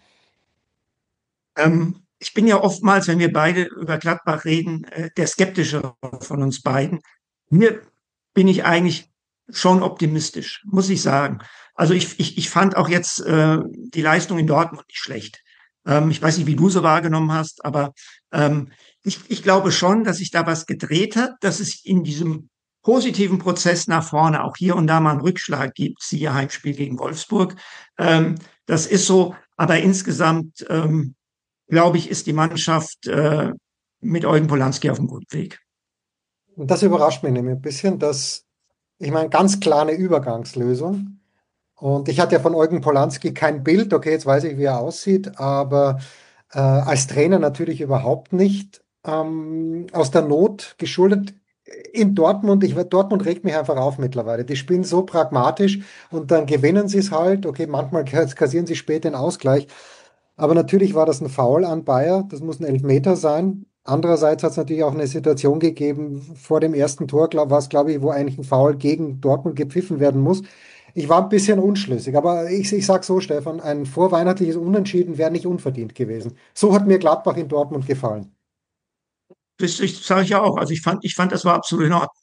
Ähm, ich bin ja oftmals, wenn wir beide über Gladbach reden, äh, der skeptischere von uns beiden. Hier bin ich eigentlich schon optimistisch, muss ich sagen. Also ich, ich, ich fand auch jetzt äh, die Leistung in Dortmund nicht schlecht. Ähm, ich weiß nicht, wie du sie wahrgenommen hast, aber ähm, ich, ich glaube schon, dass sich da was gedreht hat, dass es in diesem positiven Prozess nach vorne auch hier und da mal einen Rückschlag gibt, siehe Heimspiel gegen Wolfsburg. Ähm, das ist so, aber insgesamt ähm, glaube ich, ist die Mannschaft äh, mit Eugen Polanski auf einem guten Weg. Und das überrascht mich nämlich ein bisschen, dass, ich meine, ganz klar eine Übergangslösung. Und ich hatte ja von Eugen Polanski kein Bild, okay, jetzt weiß ich, wie er aussieht, aber äh, als Trainer natürlich überhaupt nicht. Ähm, aus der Not geschuldet in Dortmund, ich, Dortmund regt mich einfach auf mittlerweile. Die spielen so pragmatisch und dann gewinnen sie es halt. Okay, manchmal kassieren sie später den Ausgleich. Aber natürlich war das ein Foul an Bayer, das muss ein Elfmeter sein. Andererseits hat es natürlich auch eine Situation gegeben, vor dem ersten Tor glaub, war es, glaube ich, wo eigentlich ein Foul gegen Dortmund gepfiffen werden muss. Ich war ein bisschen unschlüssig, aber ich, ich sage so, Stefan, ein vorweihnachtliches Unentschieden wäre nicht unverdient gewesen. So hat mir Gladbach in Dortmund gefallen. Das, das sage ich ja auch. Also ich fand, ich fand, das war absolut in Ordnung.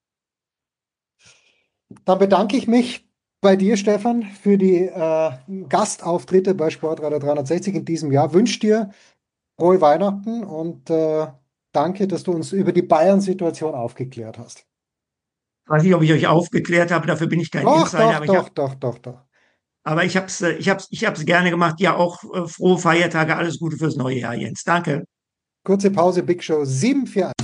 Dann bedanke ich mich bei dir, Stefan, für die äh, Gastauftritte bei Sportradar dreihundertsechzig in diesem Jahr. Wünsche dir frohe Weihnachten und äh, danke, dass du uns über die Bayern-Situation aufgeklärt hast. Ich weiß nicht, ob ich euch aufgeklärt habe, dafür bin ich kein Doch, Insider, doch, aber ich habe doch, doch, doch, doch. aber ich habe es ich hab's, ich hab's gerne gemacht. Ja, auch äh, frohe Feiertage, alles Gute fürs neue Jahr, Jens. Danke. Kurze Pause, Big Show sieben vier eins.